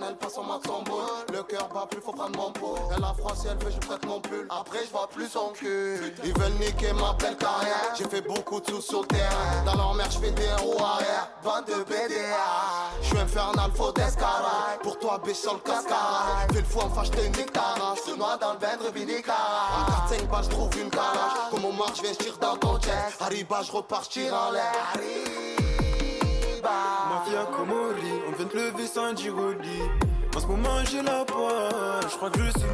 Chanel passe en max en boule. Le cœur bat plus, faut prendre mon pot. Elle a froid si elle veut, je prête mon pull. Après, je vois plus son cul. Ils veulent niquer ma belle carrière. J'ai fait beaucoup de sous sur le terrain. Dans leur mère, je fais des roues arrière. Bande de BDA. Je suis infernal, faut d'escalade. Pour toi, biche sur le cascara. Fais le fou, enfin, je te nique ta race. Je te noie dans le bain de Rubinicara. À 4-5 balles, je trouve une calage. Comme au marche, je viens, je tire dans ton chest. Arriba, je repars, je tire en l'air. Mafia Komori, on vient de lever sans dire au lit. En ce moment j'ai la poire, je crois que je suis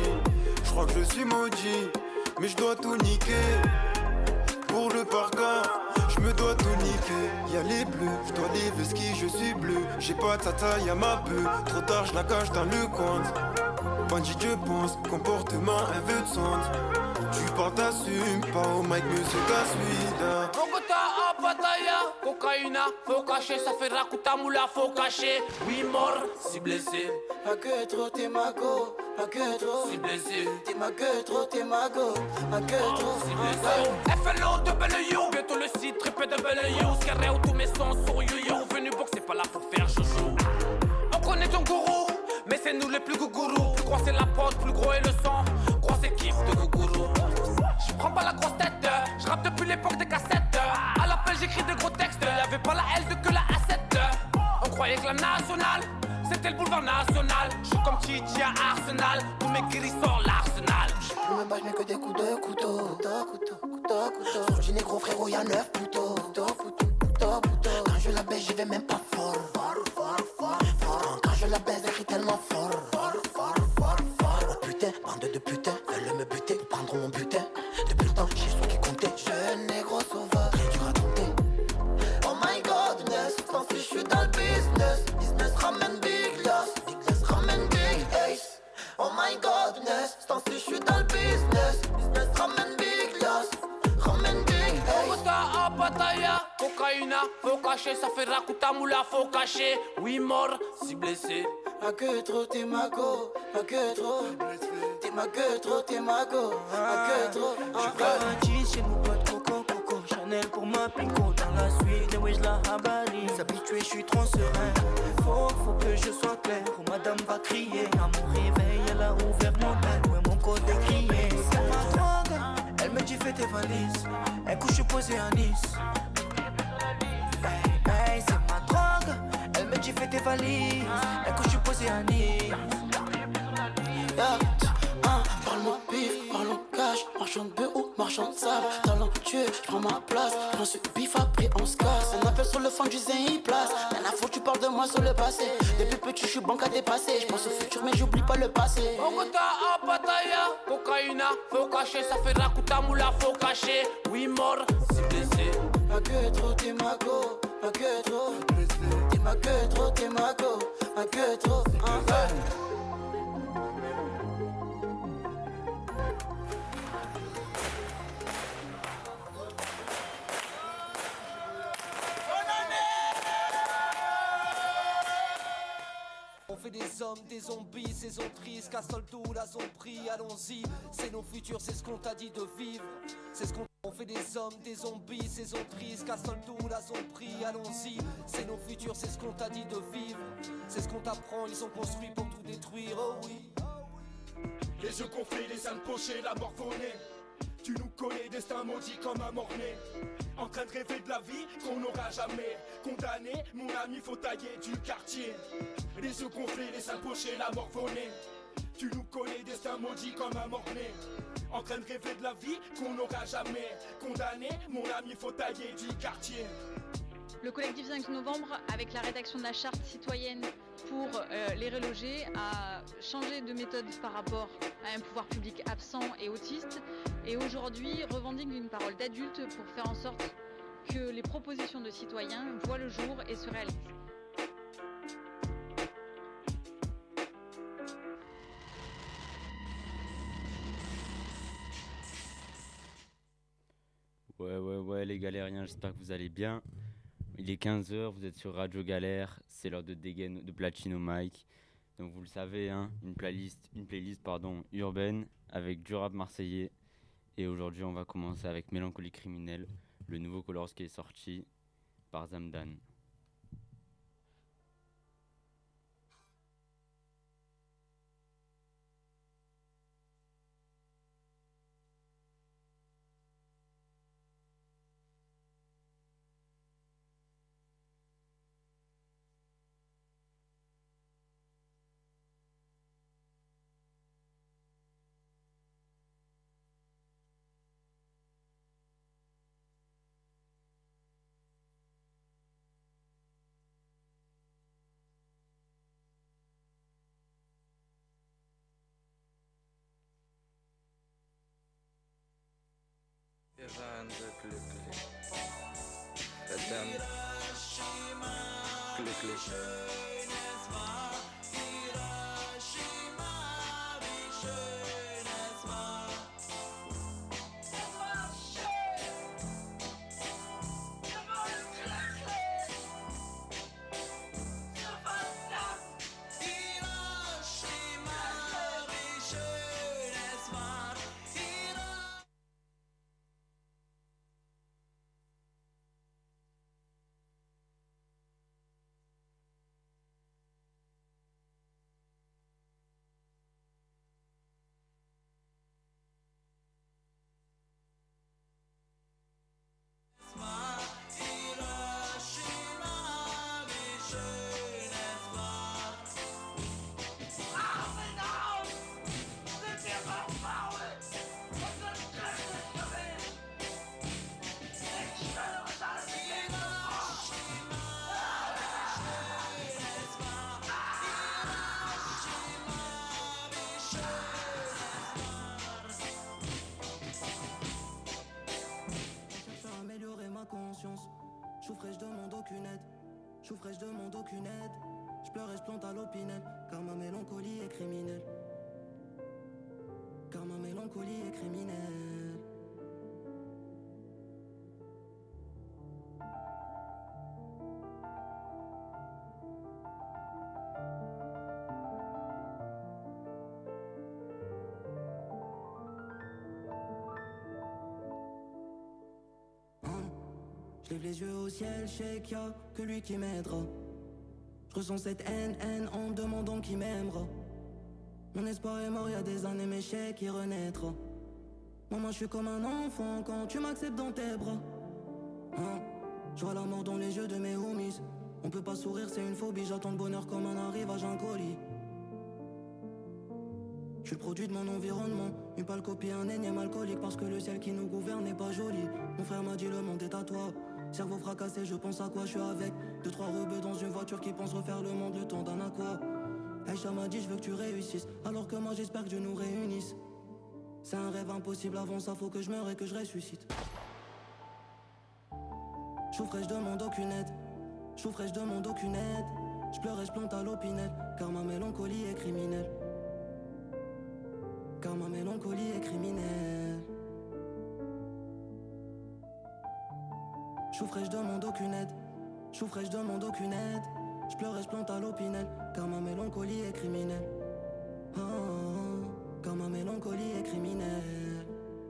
maudit. Mais je dois tout niquer. Pour le parka, je me dois tout niquer. Y'a les bleus, je dois les vesquis, je suis bleu. J'ai pas de tata, y'a ma bœuf. Trop tard, je la cache dans le coin. Bandit, je pense, comportement, elle veut de sonde. Tu pars, t'assumes, pas au mic, monsieur Kaswida. Bogota à Pattaya, cocaïna, faut cacher, ça fait Rakuta Moula, faut cacher. Oui, mort, si blessé. Ma queue trop, t'es ma go, ma queue trop. Si blessé. T'es ma queue trop, t'es ma go, ma queue trop. Si blessé. FLO de Belleyou, bientôt le site, trippé de Belleyou. Scarré où tous mes sons sur yo-yo. Venu boxer, pas là pour faire chouchou. On connaît ton gourou, mais c'est nous les plus gougourous. Plus gros c'est la porte, plus gros est le sang. Grosse équipe de gougourous. Je prends pas la grosse tête, je rappe depuis l'époque des cassettes. À l'appel j'écris de gros textes, y'avait pas la L de que la A7. On croyait que la nationale, c'était le boulevard national. Je suis comme Titi à Arsenal, tous mes gris sortent l'arsenal. Je me bats, je mets que des coups de couteau. Sur du négro frérot y'a 9 couteaux. Quand je la baisse j'y vais même pas fort. Quand je la baisse elle crie tellement fort. Oh putain, bande de putains, veulent me buter, prendront mon butin. Depuis le temps, j'ai su qui comptait. Jeune négro sauveur, très dur à compter. Oh my godness, tant si je suis dans le business. Business ramène big loss, business ramène big ace. Oh my godness, tant si je suis dans le business. Business ramène big loss, ramène big ace. Bogota à Pattaya, cocaïna, faut cacher, ça fait Rakuta Moula, faut cacher. Oui, mort, si blessé. Ma queue trop, t'es ma go, ma queue trop. T'es ma queue trop, t'es ma go, ma queue trop. Je chez nos potes Coco, Chanel pour ma pinko. Dans la suite, les wesh la habari. S'habituer, je suis trop serein. Faut que je sois clair. Ou madame va crier. À mon réveil, elle a ouvert mon bain. Ouais, mon code est crié. C'est ma drogue. Elle me dit fais tes valises. Elle couche posée à Nice. Hey, c'est ma drogue. Elle me dit fais tes valises. Elle couche posée à Nice. Parle-moi bif, parlons cash. Marchand de bœuf ou marchand de sable. Talentueux, j'prends ma place. Prends ce bif après on se casse. Un appel sur le fond du zin il place. Rien à foutre, tu parles de moi sur le passé. Depuis petit, je suis banque à dépasser. J'pense au futur, mais j'oublie pas le passé. Bogota à Pattaya, cocaïna, faut cacher, ça fait Rakuta Moula, faut cacher. Oui, mort, si blessé. Ma queue trop, t'es ma go, ma queue trop. T'es ma queue trop, t'es ma go, ma queue trop. On fait des hommes, des zombies, saison triste, cassole tout, la zombie, allons-y. C'est nos futurs, c'est ce qu'on t'a dit de vivre. C'est ce qu'on on fait des hommes, des zombies, saison triste, cassole tout, la zombie, allons-y. C'est nos futurs, c'est ce qu'on t'a dit de vivre. C'est ce qu'on t'apprend, ils sont construits pour tout détruire, oh oui. Les yeux gonflés, les âmes pochées, la morphonée. Tu nous connais, destin maudit comme un mort-né. En train de rêver de la vie qu'on n'aura jamais. Condamné, mon ami, faut tailler du quartier. Les yeux gonflés, les seins pochés, la morphonée. Tu nous connais, destin maudit comme un mort-né. En train de rêver de la vie qu'on n'aura jamais. Condamné, mon ami, faut tailler du quartier. Le collectif 5 novembre, avec la rédaction de la charte citoyenne pour les relogés, a changé de méthode par rapport à un pouvoir public absent et autiste, et aujourd'hui revendique une parole d'adulte pour faire en sorte que les propositions de citoyens voient le jour et se réalisent. Ouais les galériens, j'espère que vous allez bien. Il est 15h, vous êtes sur Radio Galère, c'est l'heure de dégaine de Platino Mike. Donc vous le savez, hein, une playlist urbaine avec du rap marseillais. Et aujourd'hui on va commencer avec Mélancolie criminelle, le nouveau Colors qui est sorti par Zamdan. Damn. Clé. Chou fraîche demande aucune aide. Chou fraîche demande aucune aide. Je pleure et je plante à l'opinel. Car ma mélancolie est criminelle. Car ma mélancolie est criminelle. Je lève les yeux au ciel, je sais qu'il y a que lui qui m'aidera. Je ressens cette haine en me demandant qui m'aimera. Mon espoir est mort il y a des années, mais je sais qu'il renaîtra. Maman, je suis comme un enfant quand tu m'acceptes dans tes bras. Je vois la mort dans les yeux de mes homies. On peut pas sourire, c'est une phobie. J'attends le bonheur comme un arrivage, un colis. Je suis le produit de mon environnement. Une pâle copie, un énième alcoolique. Parce que le ciel qui nous gouverne n'est pas joli. Mon frère m'a dit le monde est à toi. Cerveau fracassé, je pense à quoi je suis avec 2-3 rebeux dans une voiture qui pensent refaire le monde le temps d'un aqua. Aïcha m'a dit je veux que tu réussisses. Alors que moi j'espère que Dieu nous réunisse. C'est un rêve impossible, avant ça faut que je meure et que je ressuscite. Chou fraîche demande aucune aide. Chou fraîche demande aucune aide. Je pleure et je plante à l'opinel. Car ma mélancolie est criminelle. Car ma mélancolie est criminelle. Chou fraîche demande aucune aide. Chou fraîche demande aucune aide. Je pleure et je plante à l'opinel. Car ma mélancolie est criminelle. Car ma mélancolie est criminelle.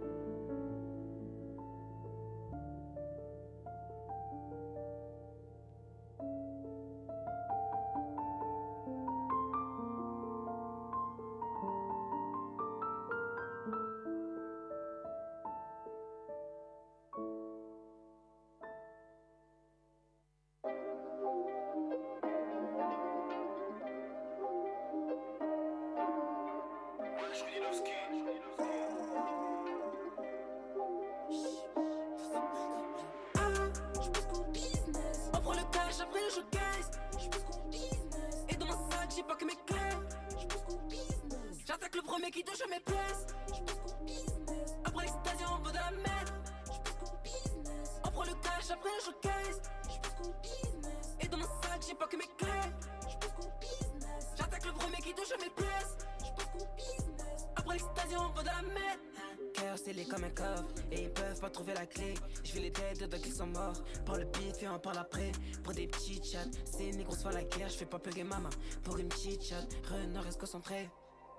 Par l'après, pour des petites chattes. C'est négros se font la guerre, je fais pas pleurer maman. Pour une petite chatte, Renard reste concentré.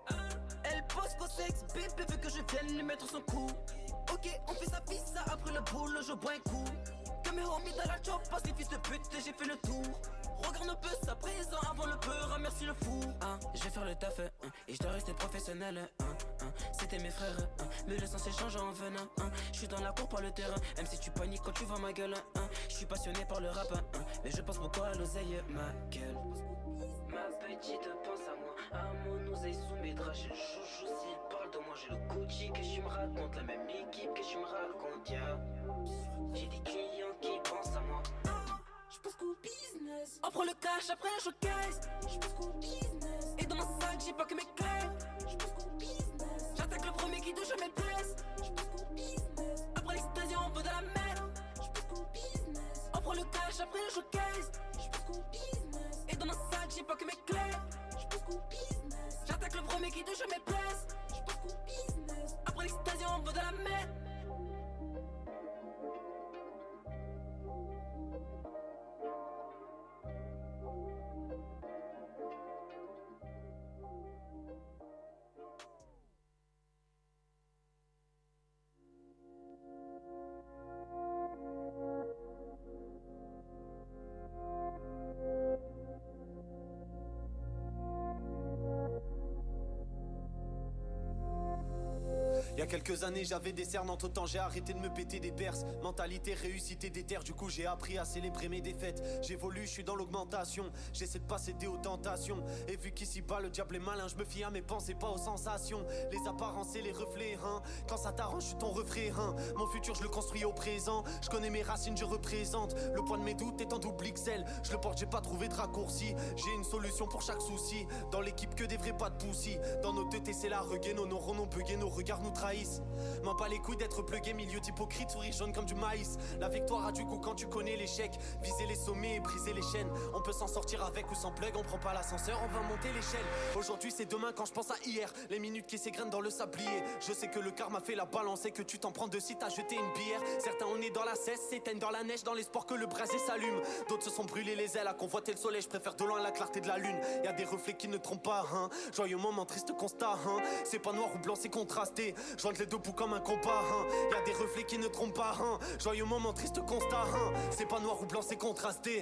Elle pose qu'au sexe, bébé veut que je vienne lui mettre son coup. Ok, on fait sa pizza, après le boulot, je bois un coup. Que mes homies dans la chop, passe les fils de pute, j'ai fait le tour. Regarde un peu sa présent avant le peur, merci le fou. Je vais faire le taf, et je dois rester professionnel. C'était mes frères, mais l'essence échange en venin. Je suis dans la cour par le terrain, même si tu paniques quand tu vois ma gueule. Je suis passionné par le rap, mais je pense beaucoup à l'oseille, ma gueule. Ma petite pense à moi, à mon oseille sous mes draps. J'ai le chouchou s'il parle de moi, j'ai le Gucci que je me raconte, la même équipe que je me raconte, yeah. J'ai des clients qui pensent à moi. Je pense qu'au business. On prend le cash, après je caisse. Je pense qu'au business. Et dans mon sac, j'ai pas que mes clés. Je pense qu'au business. J'attaque le premier qui touche mes pièces. Je pense qu'au business. Après l'explosion, on veut de la merde. Je pense qu'au business. On prend le cash. cash après le showcase. J'pousse qu'au business. Et dans mon sac, j'ai pas que mes clés. J'pousse qu'au business. J'attaque le premier qui touche mes places. J'pousse qu'au business. Après l'extasie, on veut de la merde. Y'a quelques années j'avais des cernes, entre temps j'ai arrêté de me péter des perses. Mentalité réussite des terres, du coup j'ai appris à célébrer mes défaites. J'évolue, je suis dans l'augmentation, j'essaie de pas céder aux tentations. Et vu qu'ici bas le diable est malin, je me fie à mes pensées, pas aux sensations. Les apparences et les reflets, hein. Quand ça t'arrange, je suis ton reflet, hein. Mon futur je le construis au présent, je connais mes racines, je représente. Le poids de mes doutes est en double XL, je le porte, j'ai pas trouvé de raccourci. J'ai une solution pour chaque souci, dans l'équipe que des vrais pas de poussi. Dans nos têtes c'est la regain, nos neurones ont bugué, nos regards nous trahissent. M'en pas les couilles d'être plugué, milieu d'hypocrite, sourire jaune comme du maïs. La victoire a du goût quand tu connais l'échec. Viser les sommets et briser les chaînes. On peut s'en sortir avec ou sans plug, on prend pas l'ascenseur, on va monter l'échelle. Aujourd'hui c'est demain quand je pense à hier. Les minutes qui s'égrènent dans le sablier. Je sais que le karma fait la balance et que tu t'en prends de si t'as jeté une bière. Certains on est dans la cesse, s'éteignent dans la neige, dans l'espoir que le brasier s'allume. D'autres se sont brûlés les ailes à convoiter le soleil, je préfère de loin la clarté de la lune. Y'a des reflets qui ne trompent pas, hein. Joyeux moment, triste constat, hein. C'est pas noir ou blanc, c'est contrasté. Joindre les deux bouts comme un compas, hein. Y'a des reflets qui ne trompent pas, hein. Joyeux moment, triste constat, hein. C'est pas noir ou blanc, c'est contrasté.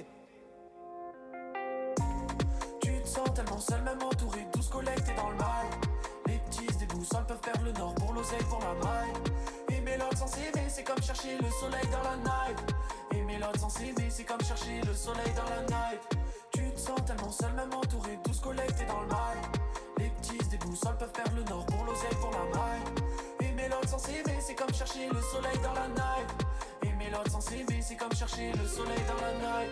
Tu te sens tellement seul, même entouré, 12 collectés dans le mal. Les petits des boussoles peuvent perdre le nord pour l'oseille, pour la maille. Aimer l'autre sans s'aimer, c'est comme chercher le soleil dans la night. Aimer l'autre sans s'aimer, c'est comme chercher le soleil dans la night. Tu te sens tellement seul, même entouré, 12 collectés dans le mal. Les petits des boussoles peuvent perdre le nord pour l'oseille, pour la maille. Aimer l'autre sans s'aimer, c'est comme chercher le soleil dans la night. Aimer l'autre sans s'aimer, c'est comme chercher le soleil dans la night.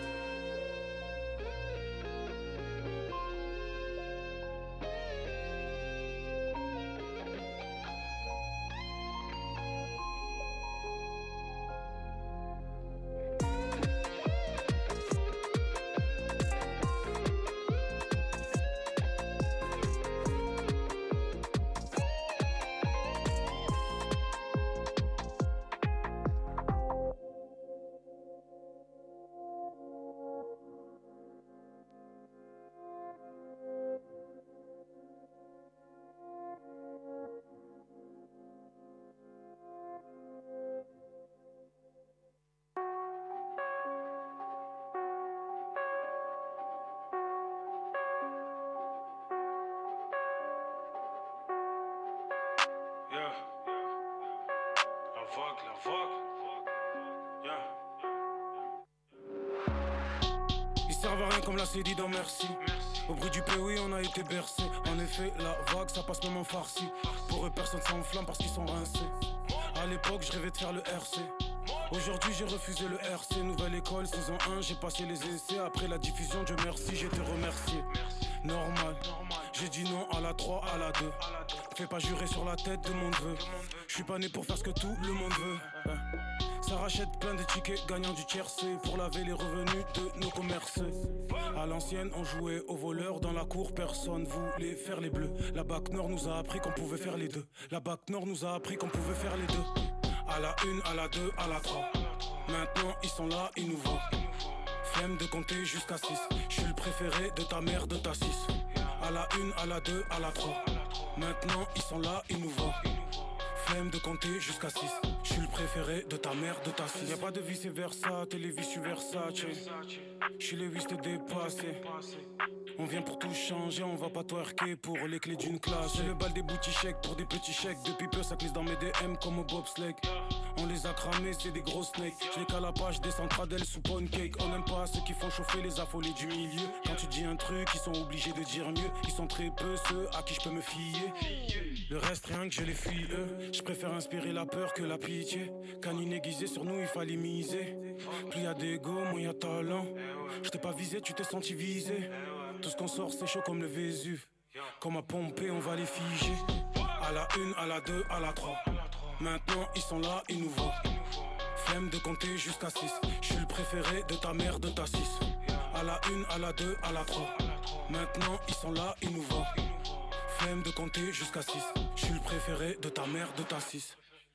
Comme l'a dit dans Merci. Au bruit du pays on a été bercé. En effet la vague ça passe même en farci. Pour eux personne s'enflamme parce qu'ils sont rincés. À l'époque je rêvais de faire le RC. Aujourd'hui j'ai refusé le RC. Nouvelle école saison 1 j'ai passé les essais. Après la diffusion Dieu merci j'ai été remercié. Normal, j'ai dit non à la 3, à la 2. Fais pas jurer sur la tête de mon neveu. Je suis pas né pour faire ce que tout le monde veut. Ça rachète plein de tickets gagnants du tiercé pour laver les revenus de nos commerces. À l'ancienne on jouait aux voleurs dans la cour, personne voulait faire les bleus. La BAC Nord nous a appris qu'on pouvait faire les deux. La BAC Nord nous a appris qu'on pouvait faire les deux. À la 1, à la 2, à la 3. Maintenant ils sont là, ils nous voient. Flemme de compter jusqu'à 6. Je suis le préféré de ta mère, de ta 6. À la 1, à la 2, à la 3. Maintenant ils sont là, ils nous voient. Flemme de compter jusqu'à 6. Je suis le préféré de ta mère, de ta 6. Y'a pas de vice versa, t'es les vices Versace. Je suis les vices dépassés. On vient pour tout changer, on va pas twerker pour les clés d'une classe. J'ai le bal des boutis chèques pour des petits chèques. Depuis peu ça glisse dans mes DM comme au bobsleigh. On les a cramés, c'est des gros snakes. J'ai qu'à la page des centradelles sous pancake. On aime pas ceux qui font chauffer les affolés du milieu. Quand tu dis un truc, ils sont obligés de dire mieux. Ils sont très peu ceux à qui je peux me fier. Le reste rien que je les fuis eux. Je préfère inspirer la peur que la pitié. Canine aiguisé sur nous il fallait miser. Plus y'a d'égo, moins y'a talent. Je t'ai pas visé, tu t'es senti visé. Tout ce qu'on sort c'est chaud comme le Vésuve. Comme à pomper on va les figer. À la 1, à la 2, à la 3. Maintenant ils sont là, ils nous voient. Flemme de compter jusqu'à 6. Je suis le préféré de ta mère, de ta 6. À la 1, à la 2, à la 3. Maintenant ils sont là, ils nous voient. Flemme de compter jusqu'à 6. Je suis le préféré de ta mère, de ta 6.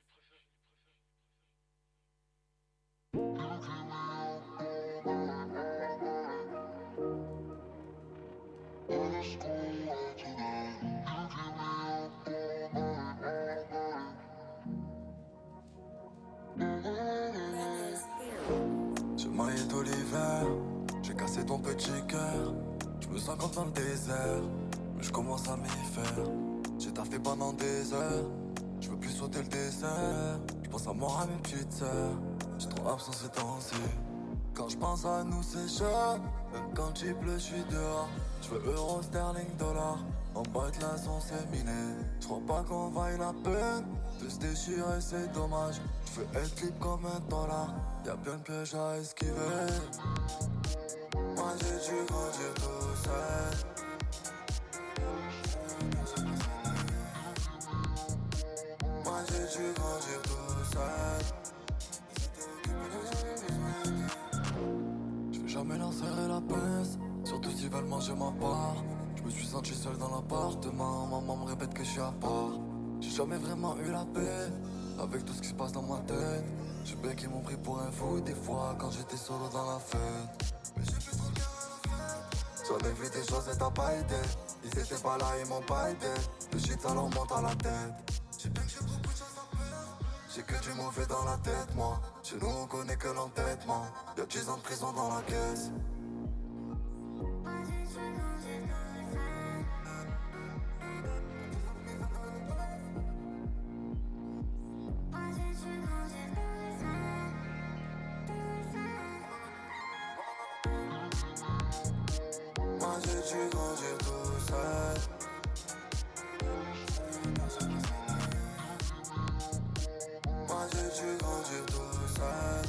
J'ai maillé tout l'hiver, j'ai cassé ton petit cœur. Je me sens comme dans le désert, mais je commence à m'y faire. J'ai taffé pendant des heures, je veux plus sauter le dessert. Je pense à moi, à mes petites sœurs. J'ai trop absent ces temps-ci. Quand je pense à nous c'est chaud, même quand il pleut je suis dehors. Je veux euro, sterling, dollar. En bas de la zone c'est miné. Je crois pas qu'on vaille la peine de se déchirer, c'est dommage. Je veux être libre comme un dollar. Y'a plein de pièges à esquiver. Moi j'ai dû grandir tout seul. Moi j'ai dû grandir tout seul. Je vais jamais leur serrer la pince, surtout s'ils veulent manger ma part. Je me suis senti seul dans l'appartement, maman me répète que je suis à part. J'ai jamais vraiment eu la paix avec tout ce qui se passe dans ma tête. J'ai bien qu'ils m'ont pris pour un fou des fois quand j'étais solo dans la fête. Mais j'ai plus trop bien à la fête. J'en ai vu des choses et t'as pas été. Ils étaient pas là, ils m'ont pas aidé. Le shit ça leur monte à la tête. J'ai bien que j'ai beaucoup de choses à perdre. J'ai que du mauvais dans la tête moi. Chez nous on connaît que l'entêtement. Y'a 10 ans de prison dans la caisse. Moi j'ai dû grandir tout seul. Moi j'ai dû grandir tout seul.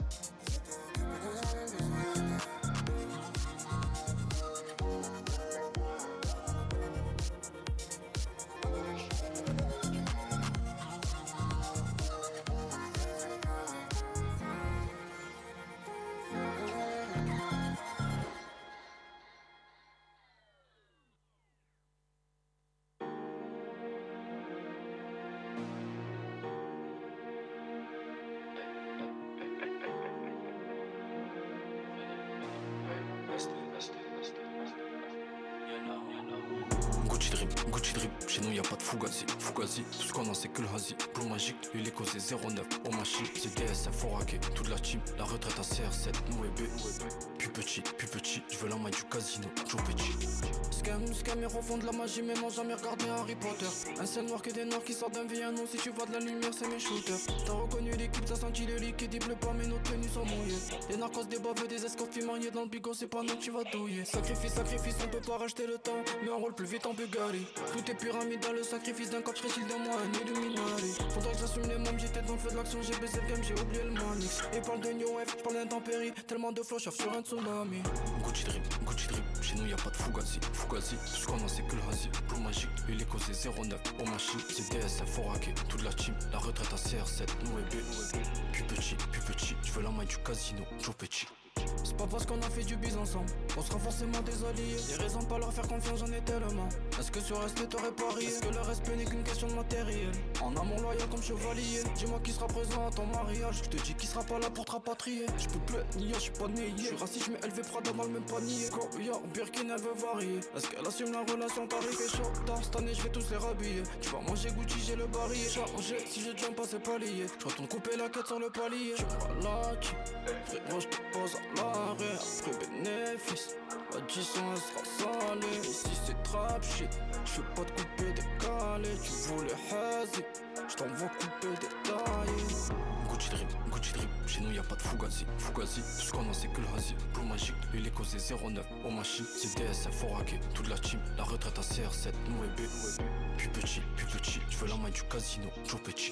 Gucci drip, chez nous y'a pas de Fugazi, Fugazi, tout ce qu'on a c'est que le hazy. Blue magique, lui les causé 09, au machine, c'est DSF, faut raquer, toute la team, la retraite à CR7, nous et B. Plus petit, je veux la main du casino, Joe petit. Scam, ils refont de la magie, mais m'ont jamais regardé Harry Potter. Un ciel noir que des noirs qui sortent d'un viano, si tu vois de la lumière, c'est mes shooters. T'as reconnu l'équipe, t'as senti le liquide, il pleut pas, mais nos tenues sont mouillées. Les narcos, des baveux, des escortes maniés dans le bigot, c'est pas nous que tu vas douiller. Sacrifice, on peut pas racheter le temps, mais on roule plus vite en Bulgarie. Tout est pyramide dans le sacrifice d'un cop, j'serais-il de moi un Illuminati. Faudrait que j'assume les mômes, j'étais dans le feu de l'action, j'ai baissé le game, j'ai oublié le manix. Ils parlent de New Wave, j'parle d'intempéries, tellement de flow, j'chauffe sur un tsunami. Gucci drip, chez nous y'a pas de Fugazi, Fugazi, tout ce qu'on a c'est que le hazy. Blue magique, lui les causé 09, au machine, c'est DSF, faut raquer, toute la team, la retraite à CR7, nous et B. Plus petit, je veux la main du casino, Joe petit. C'est pas parce qu'on a fait du biz ensemble, on sera forcément des alliés. Des raisons de pas leur faire confiance, j'en ai tellement. Est-ce que sur respect t'aurais parié? Est-ce que le respect n'est qu'une question de matériel? En amour loyal comme chevalier. Dis-moi qui sera présent à ton mariage. Je te dis qui sera pas là pour te rapatrier. Je peux plus être nier, je suis pas né hier. Je suis raciste, je mets élevé Prada dans le même panier. Koya, Birkin, elle veut varier. Est-ce qu'elle assume la relation tarif et chaud? Cette année je vais tous les rhabiller. Tu vois moi j'ai Gucci, j'ai le barillet. Chargé, si j'ai déjà passé palier. Je retourne couper la quête sur le palier. Tu vois là qui frérot, je te pose à l'arrêt. Après bénéfice, l'addition elle sera salée. Ici c'est trap shit, je veux pas te couper décalé. Tu voulais hazy, je t'envoie couper détaillé. Gucci drip, chez nous y'a pas de Fugazi, Fugazi, tout ce qu'on a c'est que le hazy. Blue magique, lui les causé 09, au machine, c'est DSF, faut raquer, toute la team, la retraite à CR7, nous et B. Plus petit, je veux la main du casino, Joe petit.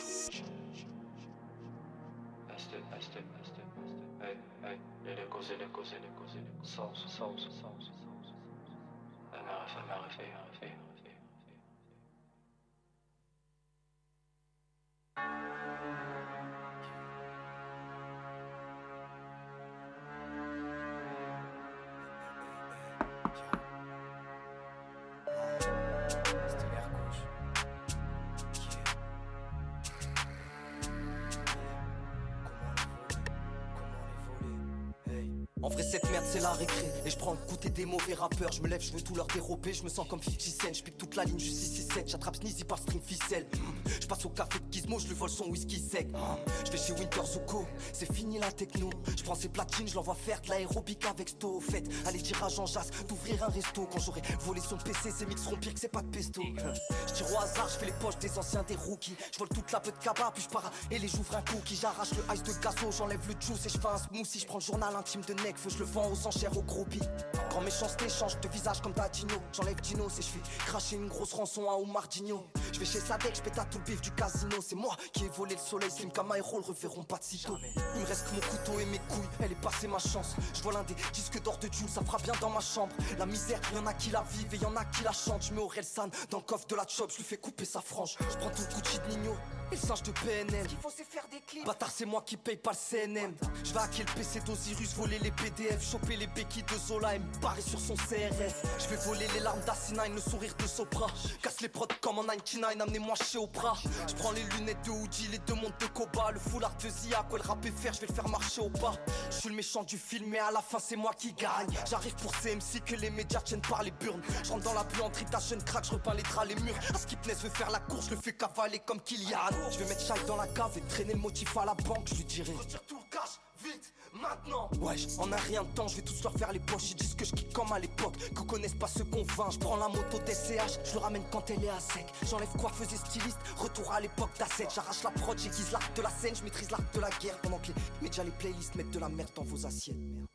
En vrai cette merde c'est la récré. Et je prends le goûter des mauvais rappeurs. Je me lève, je veux tout leur dérober. Je me sens comme 50 Cent, je pique toute la ligne, je 667. J'attrape Sneezy par string ficelle. Je passe au café de Gizmo, je lui vole son whisky sec. Je vais chez Winter Zuko, c'est fini la techno. Je prends ses platines, je l'envoie faire de l'aérobic avec Sto. Au fait, allez dire à Jean Jass d'ouvrir un resto. Quand j'aurai volé son PC, ses mix seront pires que c'est pas de pesto. Je tire au hasard, je fais les poches des anciens, des rookies. Je vole toute la peu de cabas, puis je pars et les j'ouvre un cookie. J'arrache le ice de gazo, j'enlève le juice et je fais un smoothie. Je prends le journal intime de Nekfeu, je le vends aux enchères au groupie. Quand méchanceté change de visage comme Dadino, j'enlève Dino, c'est je fais cracher une grosse rançon à Omar Digno. Je vais chez Sadek, je pète à tout le bif du casino. C'est moi qui ai volé le soleil, Slim Kamairo le reverront pas de sitôt. Il me reste que mon couteau et mes couilles, elle est passée ma chance. Je vole un des disques d'or de Jules, ça fera bien dans ma chambre. La misère, y'en a qui la vivent et y'en a qui la chantent. Je mets Orelsan dans le coffre de la chop, je lui fais couper sa frange. Je prends tout le Gucci de Nino et le singe de PNL. Il faut c'est faire des clips. Bâtard, c'est moi qui paye pas le CNM. Je vais hacker le PC d'Osiris, voler les PDF, choper les béquilles de Zola et me barrer sur son CRF. Je vais voler les larmes d'Assinine, le sourire de Sopra. Casse les prods comme en 99, amenez-moi chez Oprah. Je prends les lunettes de Hoodie, les deux montres de Koba. Le foulard de Zia, quoi le rap est faire, je vais le faire marcher au pas. Je suis le méchant du film, mais à la fin c'est moi qui gagne. J'arrive pour CMC que les médias tiennent par les burnes. Je rentre dans la buanderie, ta jeune crack, je repeins les draps, les murs. Skipness veut faire la course, je le fais cavaler comme Kylian. Je vais mettre Shai dans la cave et traîner le motif à la banque, je lui dirai retire tout le cash, vite, maintenant. Ouais, en un rien de temps, je vais tous leur faire les poches. Ils disent que je kick comme à l'époque, que connaissent pas ceux qu'on vainc. Je prends la moto TCH, je le ramène quand elle est à sec. J'enlève coiffeuse et styliste, retour à l'époque d'Asset. J'arrache la prod, j'aiguise l'arc de la scène, je maîtrise l'arc de la guerre. Pendant que les médias, les playlists mettent de la merde dans vos assiettes. Merde.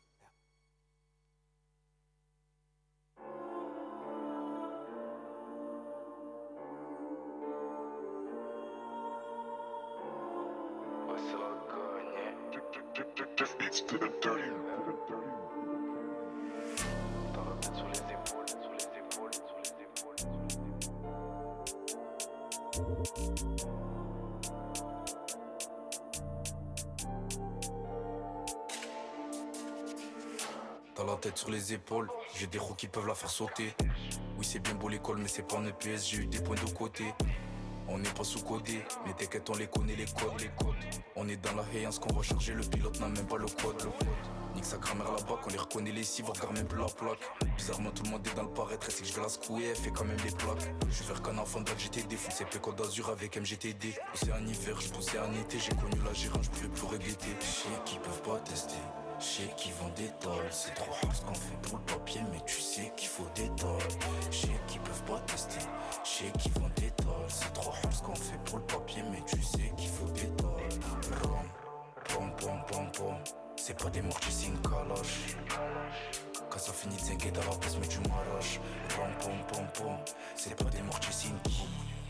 T'as la tête sur les épaules, j'ai des roues qui peuvent la faire sauter. Oui c'est bien beau l'école mais c'est pas un EPS, j'ai eu des points de côté. On n'est pas sous-codé, mais t'inquiète on les connaît les codes. On est dans la hayance qu'on va charger, le pilote n'a même pas le code. Nique sa grammaire là-bas, on les reconnaît les cibles, on regarde même plus la plaque. Bizarrement tout le monde est dans le paraître, c'est que je vais la secouer, elle fait quand même les plaques. Je vais faire qu'un enfant d'Al GTD, fou c'est Côte d'Azur avec MGTD. C'est un hiver, je poussais un été, j'ai connu la gérante, je pouvais plus regretter. Je sais qu'ils peuvent pas tester, je sais qu'ils vendent des tolls. C'est trop hard ce qu'on fait pour le papier, mais tu sais qu'il faut des tolls. Je sais qu'ils peuvent pas tester, je sais qu'ils vendent des tolls. C'est trop hard ce qu'on fait pour le papier, mais tu sais qu'il faut des tolls. Pom pom pom pom. C'est pas des mortiers, c'est une caloche. Quand ça finit de s'inquiéter à la place, mais tu m'arraches. Pom pom pom pom. C'est pas des mortiers, c'est une qui.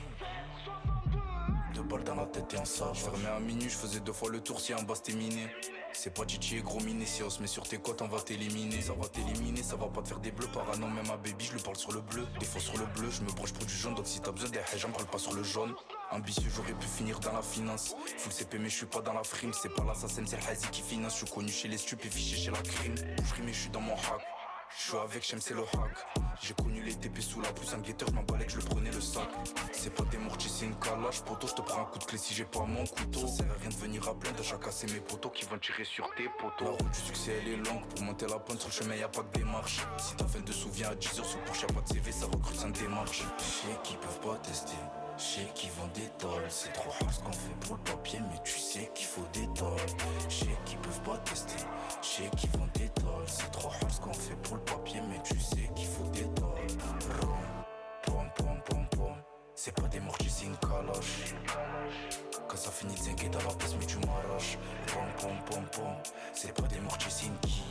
2 balles dans la tête et en sage. Je fermais à minuit, je faisais 2 fois le tour si en bas c'était miné. C'est pas Titi et gros miné, si on se met sur tes côtes, on va t'éliminer. Ça va t'éliminer, ça va pas te faire des bleus. Parano, même à baby, je lui parle sur le bleu. Des fois sur le bleu, je me broche pour du jaune. Donc si t'as besoin des haies, j'en parle pas sur le jaune. Ambitieux, j'aurais pu finir dans la finance. Full CP, mais je suis pas dans la frime. C'est pas l'assassin, c'est le hazi qui finance. Je suis connu chez les stupes et fiché chez la crime. Frime, je suis dans mon hack. Je suis avec Shem, c'est le hack. J'ai connu les TP sous la pousse, un guetteur, je m'emballais que je le prenais le sac. C'est pas des mortiers, c'est une calage, poto. Je te prends un coup de clé si j'ai pas mon couteau. Ça sert à rien de venir à plein de chaque c'est mes potos qui vont tirer sur tes potos. La route du succès elle est longue, pour monter la pente sur le chemin y'a pas que des marches. Si ta fin de souviens à 10h sur Porsche, y'a pas de CV, ça recrute sans démarche. Je sais qu'ils peuvent pas tester, je sais qu'ils vendent des tolls. C'est trop hard ce qu'on fait pour le papier, mais tu sais qu'il faut des tolls. Je sais qu'ils peuvent pas tester, je sais qu'ils vendent des tolls. C'est trop hard ce qu'on fait pour le papier, mais tu sais qu'il faut des tolls. Pom pom pom pom. C'est pas des mortiers, c'est une caloche. Quand ça finit de s'inquiéter à la place, mais tu m'arraches. Pom pom pom pom. C'est pas des mortiers, c'est une qui.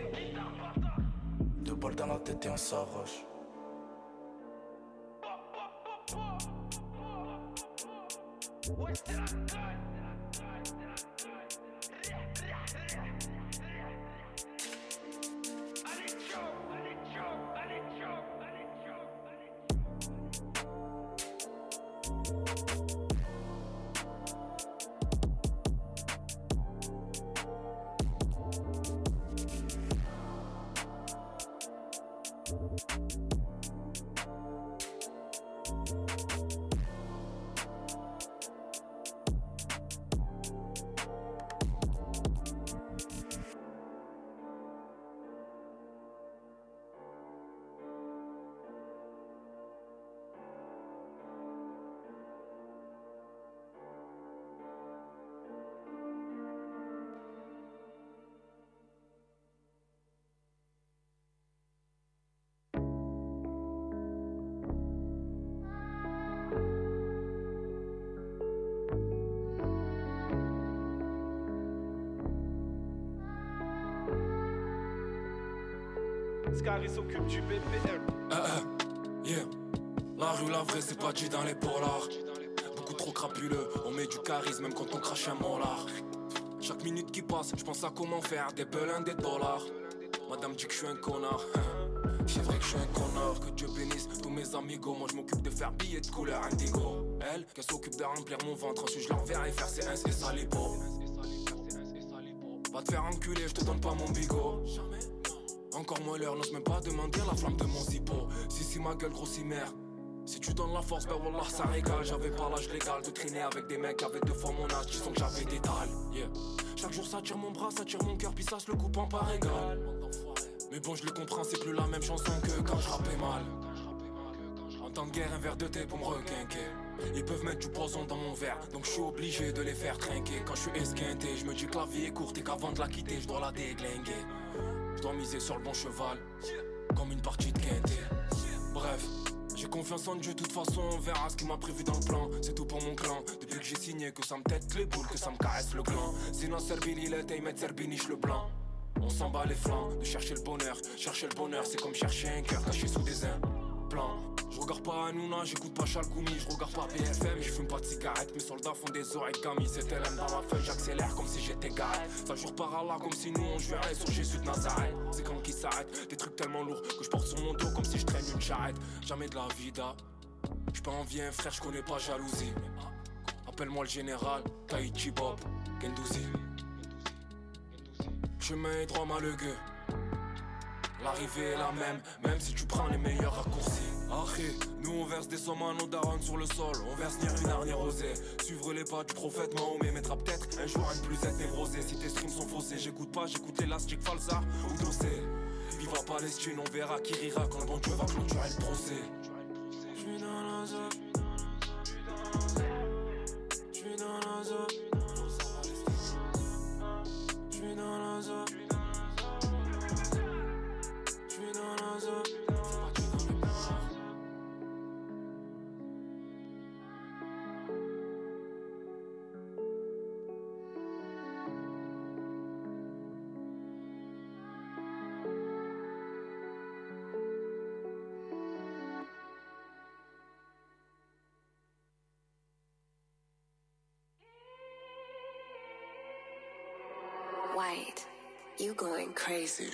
2 balles dans la tête et on s'arrache. Scary s'occupe du BPM. Yeah. La rue, la vraie, c'est pas dit dans les polars. Beaucoup trop crapuleux, on met du charisme même quand on crache un molar. Chaque minute qui passe, je pense à comment faire des pelins, des dollars. Madame dit que je suis un connard. C'est vrai que je suis un connard, que Dieu bénisse tous mes amigos. Moi je m'occupe de faire billets de couleur indigo. Elle, qu'elle s'occupe de remplir mon ventre. Ensuite je l'enverrai faire ses ins et salipo. Va te faire enculer, je te donne pas mon bigot. Encore moins l'heure, n'ose même pas demander la flamme de mon zippo. Si ma gueule grossit mère. Si tu donnes la force, ben wallah ça régale. J'avais pas l'âge légal de traîner avec des mecs avec 2 fois mon âge qui sont que j'avais des dalles. Yeah. Chaque jour ça tire mon bras, ça tire mon cœur, puis ça se le coupe en part égale. Mais bon je le comprends, c'est plus la même chanson que quand je rappais mal. En temps de guerre, un verre de thé pour me requinquer. Ils peuvent mettre du poison dans mon verre, donc je suis obligé de les faire trinquer. Quand je suis esquinté, je me dis que la vie est courte et qu'avant de la quitter, je dois la déglinguer. Je dois miser sur le bon cheval, comme une partie de quinté. Bref, j'ai confiance en Dieu, de toute façon on verra ce qu'il m'a prévu dans le plan. C'est tout pour mon clan, depuis que j'ai signé que ça me tête les boules, que ça me caresse le gland. Sinon Serbini il était, ils mettent Serbiniche le blanc. On s'en bat les flancs, de chercher le bonheur c'est comme chercher un cœur caché sous des implants. Je regarde pas Hanouna, j'écoute pas Chalkoumi, je regarde pas BFM, je fume pas de cigarettes, mes soldats font des oreilles c'est LM dans ma feuille, j'accélère comme si j'étais garé. Ça jure par Allah comme si nous on jouerait sur Jésus de Nazareth. C'est comme qui s'arrête, des trucs tellement lourds que je porte sur mon dos comme si je traîne une charrette. Jamais de la vida, j'suis pas envier un frère, j'connais pas jalousie. Appelle-moi le général, Tahiti Bob, Gendouzi. Chemin est droit malugueux. L'arrivée est la même si tu prends les meilleurs raccourcis. Arrête, nous on verse des sommes à nos darons sur le sol. On verse ni ruinard ni rosé. Suivre les pas du prophète Mahomet mettra peut-être un jour à ne plus être névrosé. Si tes streams sont faussés, j'écoute pas, j'écoute l'élastique falsa ou dossé. Viva Palestine, on verra qui rira quand le bon Dieu va clôturer le procès. J'suis dans la zone, j'suis dans la zone, j'suis dans la zone. White, you going crazy.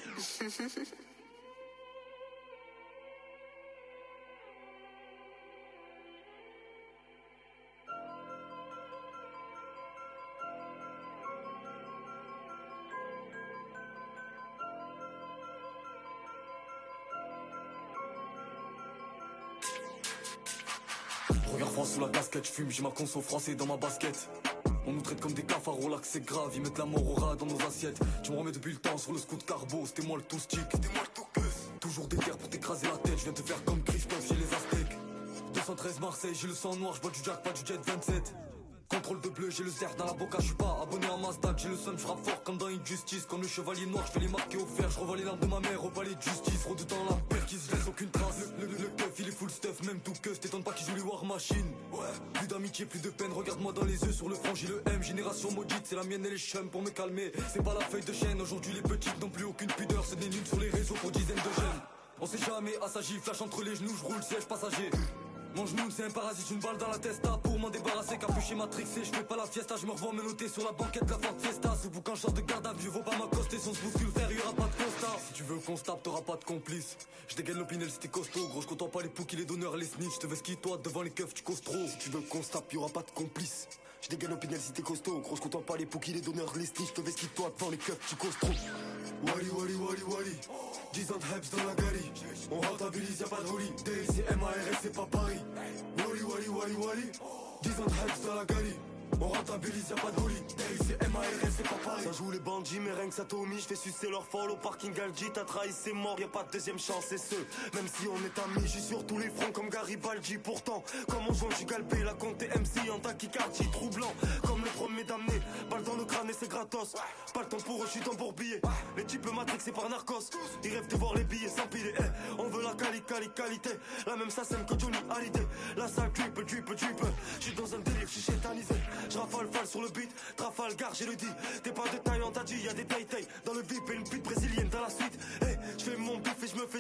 Regarde-moi sous la casquette, j'fume, j'ai ma conso froissée dans ma basket. On nous traite comme des cafards, au lac c'est grave, ils mettent la mort au rat dans nos assiettes. Tu me remets depuis le temps sur le scout carbo, c'était moi le tout stick. Toujours des terres pour t'écraser la tête, je viens te faire comme Christophe chez les Aztèques. 213 Marseille, j'ai le sang noir, je bois du Jack, pas du Jet 27. Contrôle de bleu, j'ai le cerf dans la boca, je suis pas abonné à Mazda, j'ai le seum, je frappe fort comme dans Injustice. Comme le chevalier noir, je fais les marquer au fer, je revois les larmes de ma mère au palais de justice. Redoutant la perquise, je laisse aucune trace. Le keuf, il est full stuff, même tout que t'étonnes pas qu'il joue les War Machine. Ouais, plus d'amitié, plus de peine, regarde-moi dans les yeux, sur le front j'ai le M. Génération maudite, c'est la mienne et les chums pour me calmer. C'est pas la feuille de chêne, aujourd'hui les petites n'ont plus aucune pudeur, c'est des nuls sur les réseaux pour dizaines de jeunes. On sait jamais, assagi, flash entre les genoux, je roule siège passager. Mon genou c'est un parasite, une balle dans la testa. Pour m'en débarrasser, capuché matrixé. Je fais pas la fiesta, je me revois me noter sur la banquette la Ford Fiesta. Ce boucan change de garde à vue, vaut pas m'accoster. Si on se bouscule faire, y'aura pas de constat. Si tu veux qu'on se tape, t'auras pas de complice. Je dégaine l'opinel si t'es costaud. Gros, je compte pas les pouki, les donneurs, les snitch. Je te veux ski toi, devant les keufs, tu causes trop. Si tu veux qu'on se tape, y'aura pas de complice. Je dégaine l'opinel si t'es costaud. Gros, je compte pas les pouki, les donneurs, les snitch. Je te veux ski toi, devant les keufs, tu causes trop. Wally, Wally, Wally, Wally. 10 ans de Hebs dans la galerie. On rentabilise, y'a pas de roulis. DLC, MARS, c'est pas Paris. Wally, Wally, Wally, Wally. 10 ans de Hebs dans la galerie. On rentabilise, y'a pas de roulis. DLC, MARS, c'est pas Paris. Ça joue les bandits, mais rien que ça Tommy. Je fais sucer leur folle au parking Algi. T'as trahi, c'est mort, y'a pas de deuxième chance, c'est ce. Même si on est amis, j'suis sur tous les fronts comme Garibaldi. Pourtant, comme on joue, j'suis galbé. La compte MC en tachycardie, troublant. Comme le premier damné. Balle dans le crâne et c'est gratos. Pas le temps pour eux, j'suis dans bourbier. Les types matrixés par narcos. Ils rêvent de voir les billets s'empiler. On veut la qualité. La même SACEM que Johnny Hallyday. La salle drip. J'suis dans un délire, j'suis chétanisé. J'rafale sur le beat. Trafalgar, j'ai le dit. T'es pas de taille, on t'a dit, y'a des taille dans le VIP et une pute brésilienne dans la suite. J'fais mon bif et j'me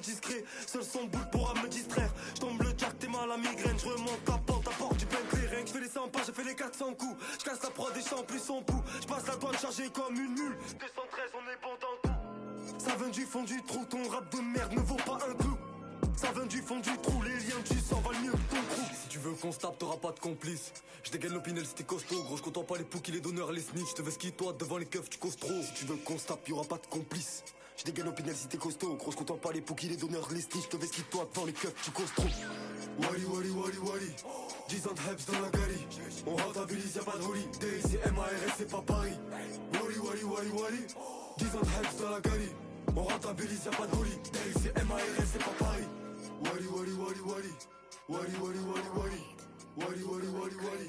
chargé comme une mule. 213, on est bon dans le tout. Ça vient du fond du trou, ton rap de merde ne vaut pas un clou. Ça vient du fond du trou, les liens du sang valent mieux que ton trou. Si tu veux qu'on se tape, t'auras pas de complice. Je dégaine l'opinel si t'es costaud, gros, je compte pas les pouks, les donneurs, les snitch. Je te ski toi devant les keufs, tu causes trop. Si tu veux qu'on se tape, y'aura pas de complice. Je dégaine l'opinel si t'es costaud, gros, je compte pas les pouks, les donneurs, les snitch. Je te ski toi devant les keufs, tu causes trop. Wally, Wally, Wally, Wally. 10 ans de Hebs dans la galerie. On rentabilise, y'a pas de holly. DIC, MARS, c'est pas Paris. Wally, Wally, Wally, Wally. 10 ans de Hebs dans la galerie. On rentabilise, y'a pas de holly. DIC, MARS, c'est pas Paris. Wally, Wally, Wally, Wally. Wally, Wally, Wally, Wally. Wally, Wally, Wally, Wally.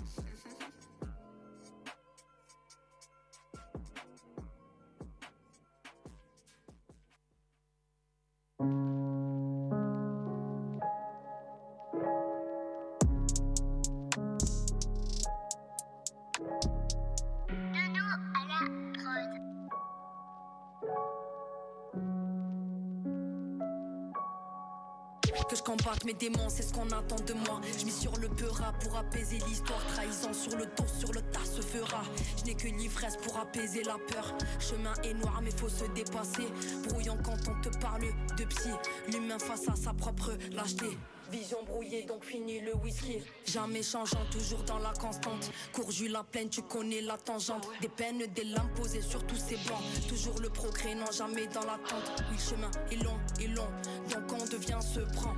Que je combatte mes démons, c'est ce qu'on attend de moi. Je mis sur le peura pour apaiser l'histoire. Trahison sur le dos, sur le tas se fera. Je n'ai que l'ivresse pour apaiser la peur. Chemin est noir mais faut se dépasser. Brouillon quand on te parle de psy. L'humain face à sa propre lâcheté. Vision brouillée donc fini le whisky. Jamais changeant, toujours dans la constante. Courju la plaine, tu connais la tangente. Des peines, des lames posées sur tous ces bancs. Toujours le progrès, non jamais dans l'attente. Oui, le chemin est long, donc on devient se prend.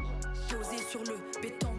Posé sur le béton,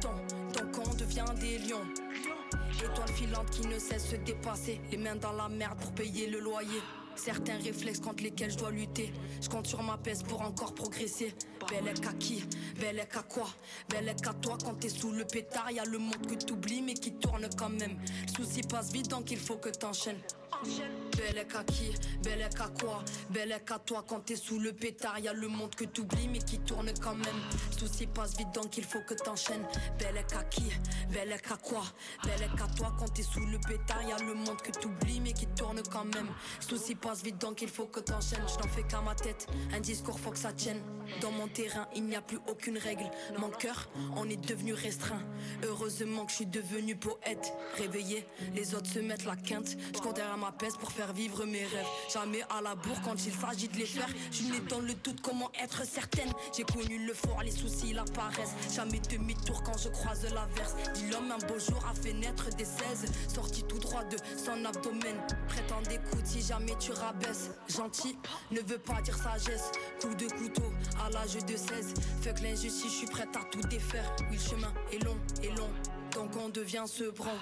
donc on devient des lions. Étoile filante qui ne cesse de se dépasser. Les mains dans la merde pour payer le loyer. Certains réflexes contre lesquels je dois lutter. Je compte sur ma peste pour encore progresser. Bellec à qui? Bellec à quoi? Bellec à toi quand t'es sous le pétard. Y'a le monde que t'oublies mais qui tourne quand même. Le souci passe vite donc il faut que t'enchaînes. Bellec à qui? Bellec à quoi? Bellec à toi quand t'es sous le pétard. Y'a le monde que t'oublies mais qui tourne quand même. Le souci passe vite donc il faut que t'enchaînes. Bellec à qui? Bellec à quoi? Bellec à toi quand t'es sous le pétard. Y'a le monde que t'oublies mais qui tourne quand même. Le souci passe vite donc il faut que t'enchaînes. Je n'en fais qu'à ma tête, un discours faut que ça tienne. Dans mon terrain il n'y a plus aucune règle. Mon cœur on est devenu restreint. Heureusement que je suis devenu poète. Réveillé, les autres se mettent la quinte. Je compte derrière ma peste pour faire vivre mes rêves. Jamais à la bourre quand il s'agit de les faire. Je suis né dans le doute, comment être certaine. J'ai connu le fort, les soucis, la paresse. Jamais demi-tour quand je croise l'averse. Dit l'homme un beau jour a fait naître des 16. Sorti tout droit de son abdomen. Prétend d'écoute si jamais tu rabaisses. Gentil ne veut pas dire sagesse. Coup de couteau à l'âge de 16. Fuck l'injustice, je suis prête à tout défaire. Oui, le chemin est long, donc on devient ce bran.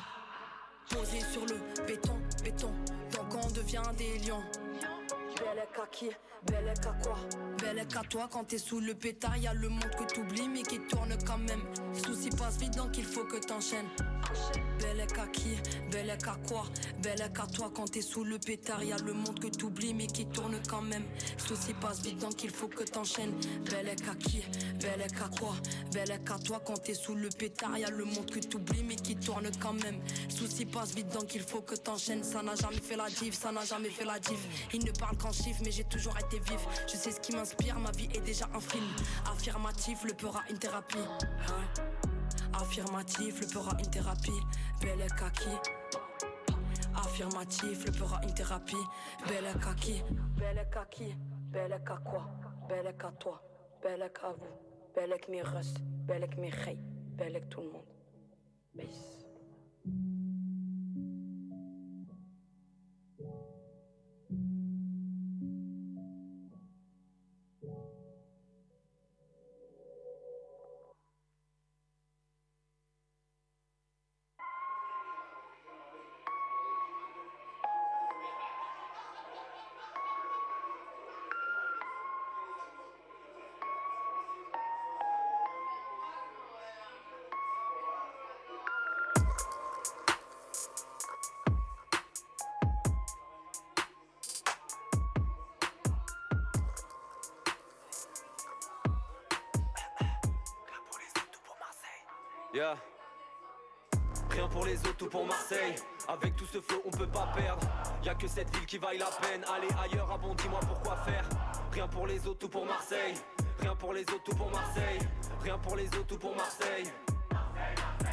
Posé sur le béton, donc on devient des lions. Bellec à qui? Bellec à quoi? Bellec à toi quand t'es sous le pétard. Y'a le monde que t'oublies mais qui tourne quand même. Le souci passe vite donc il faut que t'enchaînes. Bellec à qui? Bellec à quoi? Bellec à toi quand t'es sous le pétard. Y'a le monde que t'oublies mais qui tourne quand même. Le souci passe vite donc il faut que t'enchaînes. Bellec à qui? Bellec à quoi? Bellec à toi quand t'es sous le pétard. Y'a le monde que t'oublies mais qui tourne quand même. Le souci passe vite donc il faut que t'enchaînes. Ça n'a jamais fait la diff, ça n'a jamais fait la diff. Il ne parle qu'en chiffres mais j'ai toujours été vif. Je sais ce qui m'inspire, ma vie est déjà un film. Affirmatif, le peur a une thérapie. Hein? Affirmatif, le peur a une thérapie. Bellec à qui? Affirmatif, le peur a une thérapie. Bellec à qui? Bellec à qui? Bellec à quoi? Bellec à toi, bellec à vous. Bellec mes russes, bellec mes rey. Bellec tout le monde. Peace. Yeah. Rien pour les autres, tout pour Marseille. Avec tout ce flow, on peut pas perdre. Y'a que cette ville qui vaille la peine. Aller ailleurs, ah bon, dis-moi pourquoi faire. Rien pour les autres, tout pour Marseille. Rien pour les autres, tout pour Marseille. Rien pour les autres, tout pour Marseille.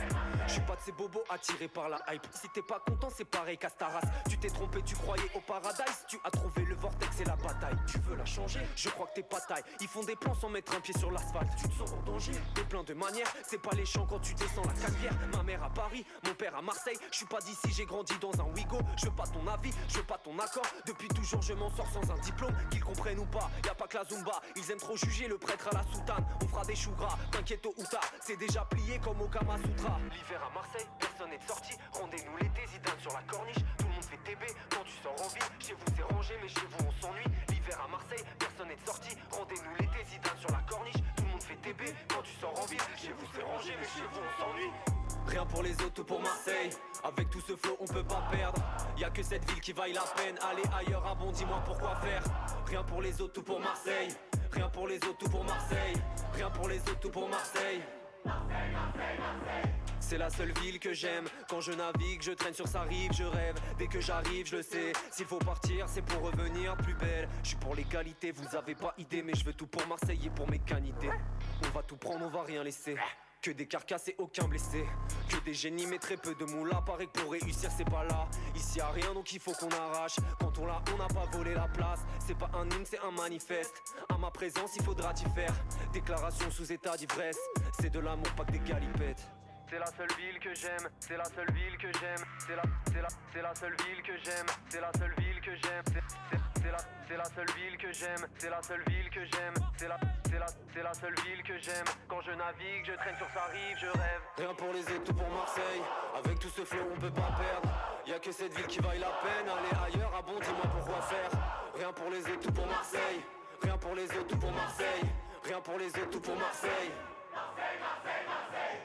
Je suis pas de ces bobos attirés par la hype. Si t'es pas content, c'est pareil qu'à ta race. Tu t'es trompé, tu croyais au paradise. Tu as trouvé le vortex et la bataille. Tu veux la changer? Je crois que t'es pas taille. Ils font des plans sans mettre un pied sur l'asphalte. Tu te sens en danger, de plein de manières. C'est pas les champs quand tu descends la Canebière. Ma mère à Paris, mon père à Marseille. Je suis pas d'ici, j'ai grandi dans un Ouigo. Je veux pas ton avis, je veux pas ton accord. Depuis toujours je m'en sors sans un diplôme. Qu'ils comprennent ou pas, y a pas que la Zumba. Ils aiment trop juger le prêtre à la soutane. On fera des choux gras, t'inquiète tôt ou tard. C'est déjà plié comme au Kama Sutra. L'hiver à Marseille, personne n'est sorti. Rendez-nous l'été, Zidane sur la corniche. Tout le monde fait TB quand tu sors en ville. Chez vous c'est rangé mais chez vous on s'ennuie. L'hiver à Marseille, personne n'est sorti. Rendez-nous l'été, Zidane sur la corniche. Tout le monde fait TB quand tu sors en ville. Chez vous c'est rangé mais chez vous on s'ennuie. Rien pour les autres, tout pour Marseille. Avec tout ce flow, on peut pas perdre. Y'a que cette ville qui vaille la peine. Allez ailleurs, ah bon, dis-moi pourquoi faire. Rien pour les autres, tout pour Marseille. Rien pour les autres, tout pour Marseille. Rien pour les autres, tout pour Marseille. Marseille, Marseille, Marseille. C'est la seule ville que j'aime. Quand je navigue, je traîne sur sa rive, je rêve. Dès que j'arrive, je le sais. S'il faut partir, c'est pour revenir plus belle. Je suis pour l'égalité, vous avez pas idée. Mais je veux tout pour Marseille et pour mes canités. On va tout prendre, on va rien laisser. Que des carcasses et aucun blessé. Que des génies mais très peu de moula. Paraît que pour réussir c'est pas là. Ici y'a rien donc il faut qu'on arrache. Quand on l'a on n'a pas volé la place. C'est pas un hymne c'est un manifeste. À ma présence il faudra t'y faire. Déclaration sous état d'ivresse. C'est de l'amour pas que des galipettes. C'est la seule ville que j'aime, c'est la seule ville que j'aime, c'est la seule ville que j'aime, c'est la seule ville que j'aime, c'est la seule ville que j'aime, c'est la seule ville que j'aime, c'est la seule ville que j'aime. Quand je navigue, je traîne sur sa rive, je rêve. Rien pour les autres, tout pour Marseille. Avec tout ce flow, on peut pas perdre. Y'a que cette ville qui vaille la peine. Aller ailleurs, ah bon, dis-moi pourquoi faire. Rien pour les autres, tout pour Marseille. Rien pour les autres, tout pour Marseille. Rien pour les autres, tout pour Marseille. Marseille, Marseille, Marseille.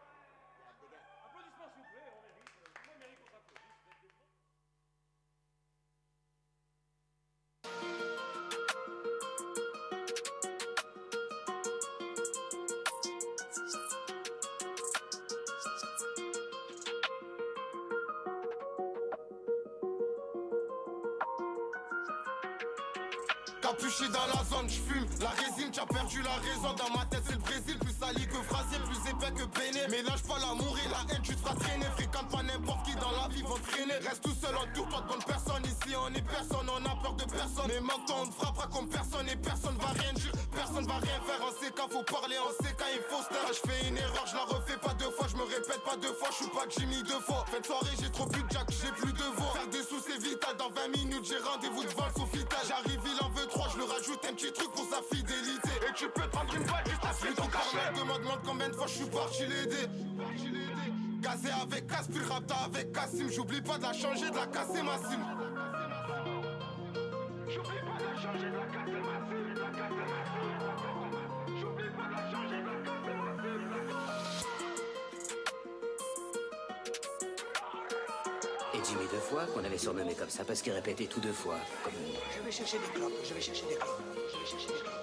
Capuché dans la zone, j'fume la résine, t'as perdu la raison. Dans ma tête c'est le Brésil, plus sali que phrasé, plus épais que peiné. Mélange pas l'amour et la haine, tu te feras traîner. Fréquente pas n'importe qui dans la vie, vont traîner. Reste tout seul, entoure-toi de bonnes personnes. Ici on est personne, on a peur de personne. Mais maintenant on te frappera comme personne et personne va rien dire. Personne va rien faire, on sait quand faut parler, on sait quand il faut se taire. Je fais une erreur, je la refais pas deux fois, je me répète pas deux fois, je suis pas Jimmy deux fois. Fin de soirée, j'ai trop plus de jack, j'ai plus de voix. Faire des sous c'est vital, dans 20 minutes j'ai rendez-vous devant le Sofitel. J'arrive, il en veut 3, je le rajoute un petit truc pour sa fidélité. Et tu peux te prendre une balle juste après ton carnet. Demande combien de fois je suis parti l'aider. Gazé avec Casse, puis rapta avec Cassim. J'oublie pas de la changer, de la casser ma sim. J'oublie pas de la changer, de la casser ma sim. J'oublie pas de la changer, de la casser ma sim. Et Jimmy deux fois, qu'on avait surnommé comme ça parce qu'il répétait tout deux fois. Comme... Je vais chercher des clopes, je vais chercher des clopes, je vais chercher des clopes.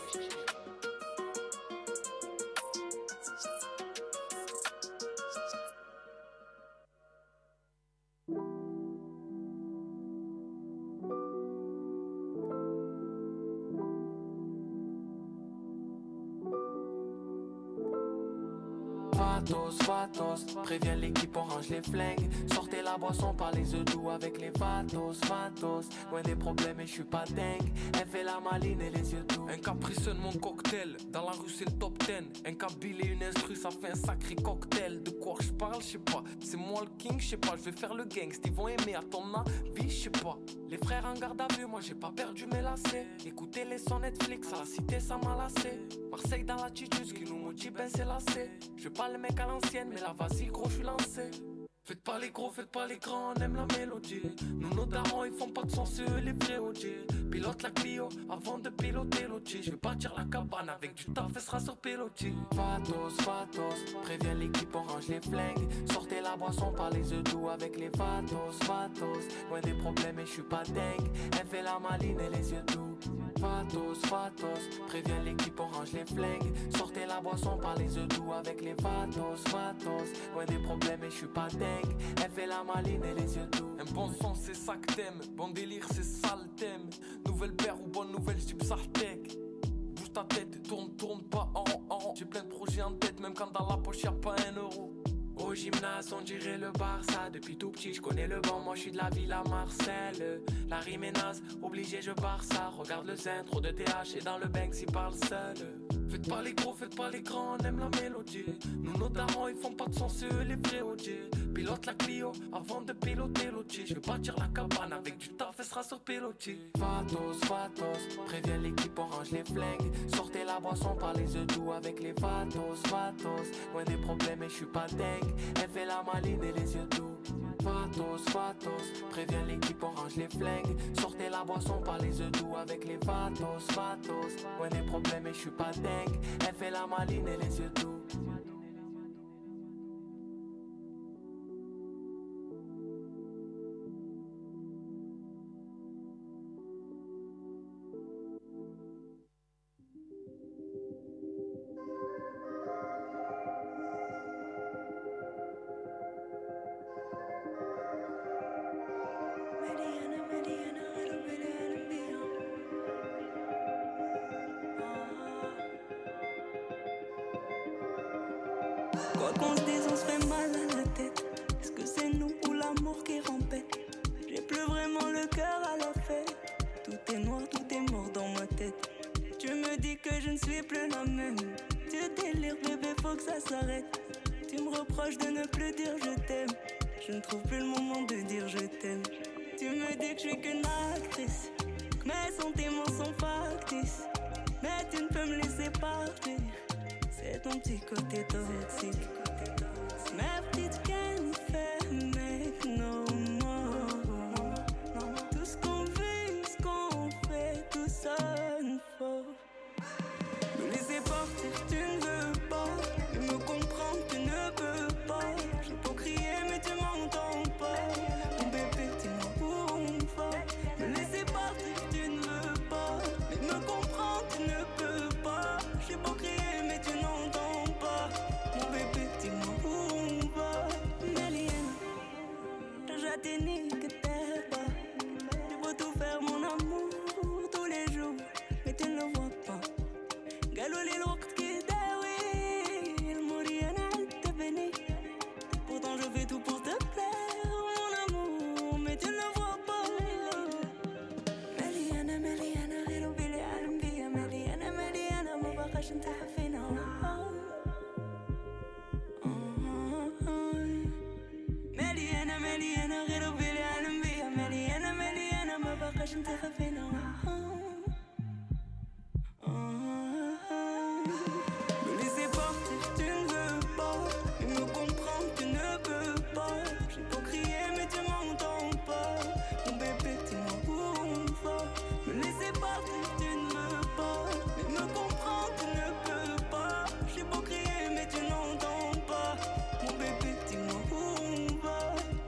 Vatos, préviens l'équipe, on range les flingues. Sortez la boisson par les œufs doux avec les vatos. Loin des problèmes et je suis pas dingue. Elle fait la maline et les yeux doux. Un capriceux de mon cocktail, dans la rue c'est le top 10. Un kabyle et une instru, ça fait un sacré cocktail. De quoi je parle, je sais pas. C'est moi le king, je sais pas, je vais faire le gangst. Ils vont aimer à ton avis, je sais pas. Les frères en garde à vue, moi j'ai pas perdu mes lacets. Écoutez les sons Netflix, à la cité ça m'a lassé. Marseille dans l'attitude, ce qui nous motive, ben c'est lassé. Je veux pas le mec à l'ancienne, mais là vas-y gros, je suis lancé. Faites pas les gros, faites pas les grands, on aime la mélodie. Nous nos darons, ils font pas de sens, c'est eux les vrais OG. Pilote la Clio, avant de piloter l'OG. Je vais partir la cabane avec du taf, elle sera sur pilotis. Vatos, préviens l'équipe, on range les flingues. Sortez la boisson par les œufs doux avec les vatos. Loin des problèmes et je suis pas dingue. Elle fait la maline et les yeux doux. Vatos, préviens l'équipe, on range les flingues. Sortez la boisson par les œufs doux avec les vatos. Loin des problèmes et je suis pas dingue. Elle fait la maline et les yeux doux. Un bon son c'est ça que t'aimes, bon délire c'est ça le thème. Nouvelle paire ou bonne nouvelle, j'dis Psartek. Bouge ta tête, tourne pas en rond. J'ai plein de projets en tête, même quand dans la poche y'a pas un euro. Oh au gymnase, on dirait le Barça. Depuis tout petit, je connais le banc, moi je suis de la ville à Marseille. La rime est naze, obligé je barre ça. Regarde le zen, trop de TH et dans le Banks il parle seul. Faites pas les gros, faites pas les grands, on aime la mélodie. Nous nos darons, ils font pas de sens, eux les vrais OG. Pilote la Clio avant de piloter l'OG. Je vais bâtir la cabane avec du taf, elle sera sur pilotis. Vatos, préviens l'équipe, on range les flingues. Sortez la boisson par les œufs doux avec les vatos. Loin des problèmes et je suis pas dingue. Elle fait la maline et les yeux doux. Vatos, préviens l'équipe, on range les flingues. Sortez la boisson par les œufs doux avec les vatos. Loin des problèmes et je suis pas dingue. Elle fait la maline et les yeux doux. Quoi qu'on se dise, on se fait mal à la tête. Est-ce que c'est nous ou l'amour qui rempête? J'ai plus vraiment le cœur à la fête. Tout est noir, tout est mort dans ma tête. Tu me dis que je ne suis plus la même. Tu délires bébé, faut que ça s'arrête. Tu me reproches de ne plus dire je t'aime. Je ne trouve plus le moment de dire je t'aime. Tu me dis que je suis qu'une actrice, que mes sentiments sont factices. Mais tu ne peux me laisser partir. C'est ton petit côté toxique. Ma petite canne fait make no more. Tout ce qu'on vit, ce qu'on fait, tout sonne faux. Me laisser partir, tu ne veux pas. Et me comprendre, tu ne peux pas. J'ai beau crier, mais tu m'entends pas. Mon bébé, dis-moi où on va. Me laisser partir, tu ne veux pas. Mais me comprendre, tu ne peux pas. J'ai beau crier, mais tu n'entends pas. Mon bébé, dis-moi où on va. Meliana, j'atteigne que t'es pas. Je veux tout faire, mon amour, tous les jours. Mais tu ne le vois pas. قالوا لي الوقت كيداوي الموري انا عتبني. Pourtant je fais tout pour te plaire mon amour, mais tu ne le vois pas. مليانة غير وبالي عالم بيا. مليانة ما بقاش نتاح فينا. مليانة غير وبالي عالم بيا. مليانة ما بقاش نتاح فينا. Me laisser partir, tu ne veux pas. Et me comprendre, tu ne peux pas. J'ai beau crier, mais tu m'entends pas. Mon bébé, dis-moi où on va. Me laisser partir, tu ne veux pas. Et me comprendre, tu ne peux pas. J'ai beau crier, mais tu n'entends pas. Mon bébé, dis-moi où on va.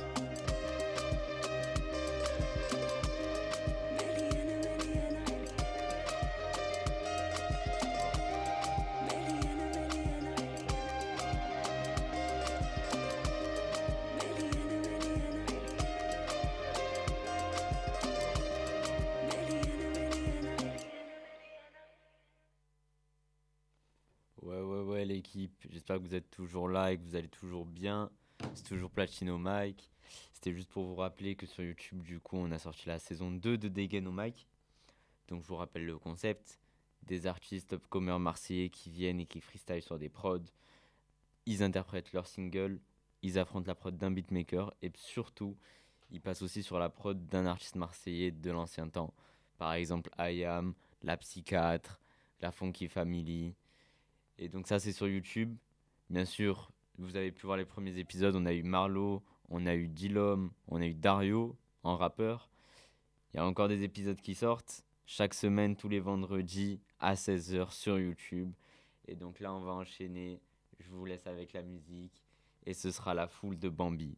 Ouais l'équipe, j'espère que vous êtes toujours là et que vous allez toujours bien. C'est toujours Platino Mike. C'était juste pour vous rappeler que sur YouTube, du coup, on a sorti la saison 2 de Dégaine au Mike. Donc je vous rappelle le concept. Des artistes upcomers marseillais qui viennent et qui freestyle sur des prods. Ils interprètent leur single, ils affrontent la prod d'un beatmaker et surtout, ils passent aussi sur la prod d'un artiste marseillais de l'ancien temps. Par exemple, IAM, La Psychiatre, La Funky Family. Et donc ça, c'est sur YouTube. Bien sûr, vous avez pu voir les premiers épisodes. On a eu Marlo, on a eu Dilom, on a eu Dario en rappeur. Il y a encore des épisodes qui sortent chaque semaine, tous les vendredis à 16h sur YouTube. Et donc là, on va enchaîner. Je vous laisse avec la musique. Et ce sera La Foule de Bambi.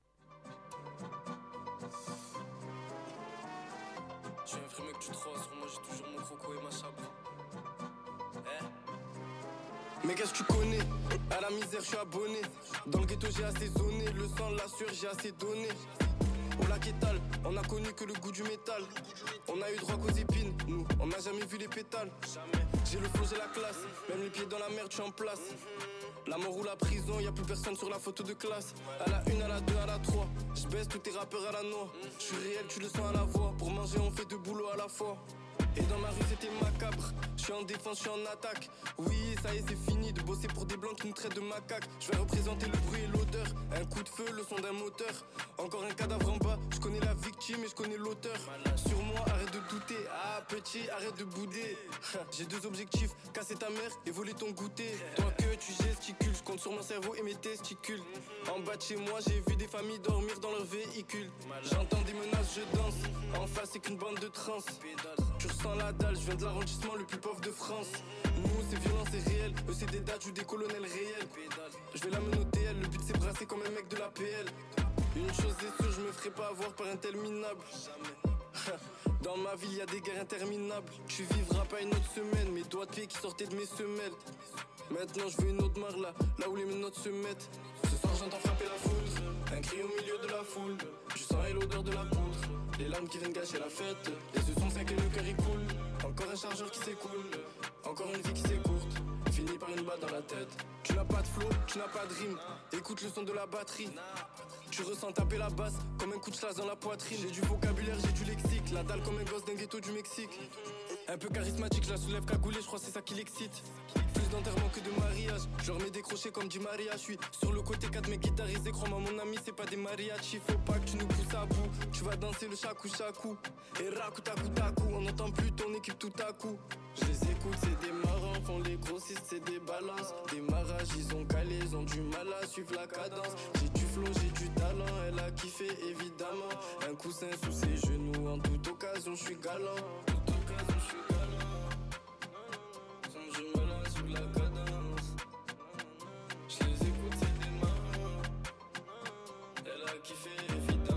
Je suis un vrai mec du 3, sur moi j'ai toujours mon croco et ma chape. Mais qu'est-ce que tu connais? À la misère, je suis abonné. Dans le ghetto, j'ai assaisonné. Le sang l'assure, j'ai assez donné. Au lac étal, on a connu que le goût du métal. On a eu droit qu'aux épines, nous, on n'a jamais vu les pétales. J'ai le flow, j'ai la classe. Même les pieds dans la merde, je suis en place. La mort ou la prison, y'a plus personne sur la photo de classe. À la 1, à la 2, à la 3. J'baisse tous tes rappeurs à la noix. J'suis réel, tu le sens à la voix. Pour manger, on fait deux boulots à la fois. Et dans ma rue c'était macabre. J'suis en défense, j'suis en attaque. Oui, ça y est, c'est fini de bosser pour des blancs qui nous traitent de macaques. J'vais représenter le bruit et l'odeur. Un coup de feu, le son d'un moteur. Encore un cadavre en bas. J'connais la victime et j'connais l'auteur. Sur moi, arrête de douter. Ah, petit, arrête de bouder. J'ai deux objectifs, casser ta mère et voler ton goûter. Toi que tu gesticules, j'compte sur mon cerveau et mes testicules. En bas de chez moi, j'ai vu des familles dormir dans leur véhicule. J'entends des menaces, je danse. En face, c'est qu'une bande de trans. Tu ressens la dalle, je viens de l'arrondissement le plus pauvre de France. Nous, c'est violent, c'est réel. Eux, c'est des dates ou des colonels réels. Je vais la menotter, elle. Le but, c'est brasser comme un mec de la PL. Une chose est sûre, je me ferai pas avoir par un tel minable. Dans ma ville, y'a des guerres interminables. Tu vivras pas une autre semaine. Mes doigts de pied qui sortaient de mes semelles. Maintenant, je veux une autre marre là où les menottes se mettent. Ce soir, j'entends frapper la foudre. Un cri au milieu de la foule. Du sang et l'odeur de la poudre. Les larmes qui viennent gâcher la fête. Et ce son sec et le cœur il coule. Encore un chargeur qui s'écoule. Encore une vie qui s'écourte. Fini par une balle dans la tête. Tu n'as pas de flow, tu n'as pas de rime. Écoute le son de la batterie. Tu ressens taper la basse comme un coup de chasse dans la poitrine. J'ai du vocabulaire, j'ai du lexique. La dalle comme un gosse d'un ghetto du Mexique. Un peu charismatique, je la soulève cagoulée, je crois que c'est ça qui l'excite. Plus d'enterrement que de mariage. Je leur mets des crochets comme du Maria. Je suis sur le côté 4 mecs guitarisés. Crois-moi mon ami, c'est pas des mariachis. Faut pas que tu nous pousses à bout. Tu vas danser le chakou chakou. Et rakoutakou takou. On n'entend plus ton équipe tout à coup. Je les écoute, c'est des marrants. Font les grossistes, c'est des balances. Des marages, ils ont calé, ils ont du mal à suivre la cadence. J'ai du flow, j'ai du talent. Elle a kiffé évidemment. Un coussin sous ses genoux. En toute occasion, je suis galant. J'ai du mal à suivre la cadence. Je les écoute, c'est des marrants. Elle a kiffé évidemment.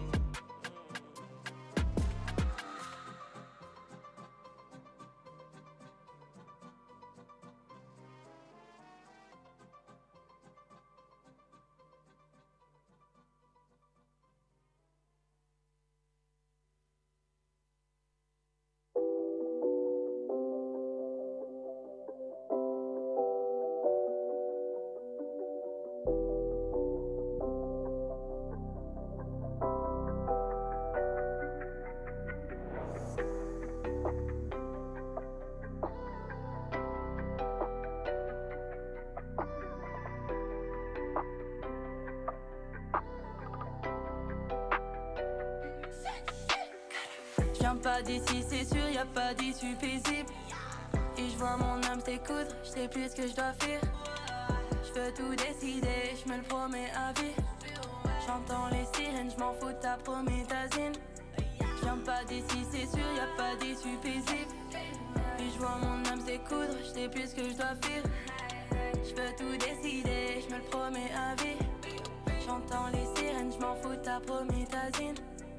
Je viens pas d'ici, c'est sûr, y'a pas d'issue paisible. Et je vois mon âme s'écoudre, je sais plus ce que je dois faire. Je veux tout décider, je me le promets à vie. J'entends les sirènes, je m'en fous, t'as promis ta zine. Je viens pas d'ici, c'est sûr, y'a pas d'issue paisible. Et je vois mon âme s'écoudre, je sais plus ce que je dois faire. Je veux tout décider, je me le promets à vie. J'entends les sirènes, je m'en fous, t'as promis ta zine.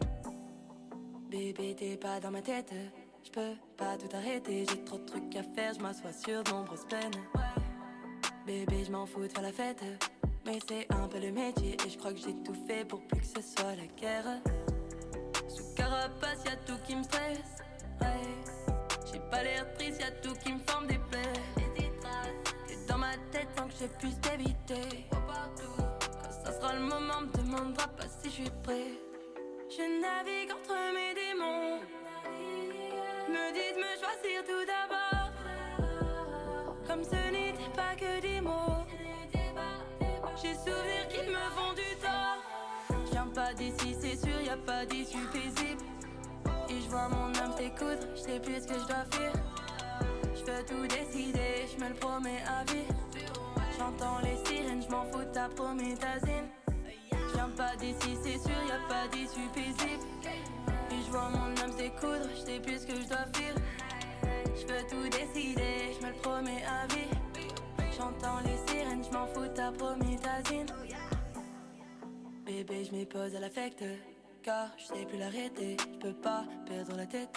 Bébé, t'es pas dans ma tête, je peux pas tout arrêter. J'ai trop de trucs à faire, je m'assois sur de nombreuses peines. Bébé, je m'en fous de faire la fête, mais c'est un peu le métier. Et je crois que j'ai tout fait pour plus que ce soit la guerre. Sous carapace, y'a tout qui me stresse, ouais. J'ai pas l'air triste, y'a tout qui me forme des plaies. T'es dans ma tête sans que je puisse t'éviter. Quand ça sera le moment, me demandera pas si je suis prêt. Je navigue entre mes démons. Me dites me choisir tout d'abord. Comme ce n'était pas que des mots. J'ai souvenirs qui me font du tort. Je viens pas d'ici, c'est sûr, y'a pas d'issue paisible. Et je vois mon âme s'écoudre, je sais plus ce que je dois faire. Je veux tout décider, je me le promets à vie. J'entends les sirènes, je m'en fous, t'as promis ta zine. Je viens pas d'ici, c'est sûr, y'a pas d'issue paisible. Et je vois mon âme s'écoudre, je sais plus ce que je dois faire. Je veux tout décider, je me le promets à vie. J'entends les sirènes, je m'en fous, t'as promis ta zine. Bébé, je m'y pose à l'affect, car je sais plus l'arrêter. Je peux pas perdre la tête.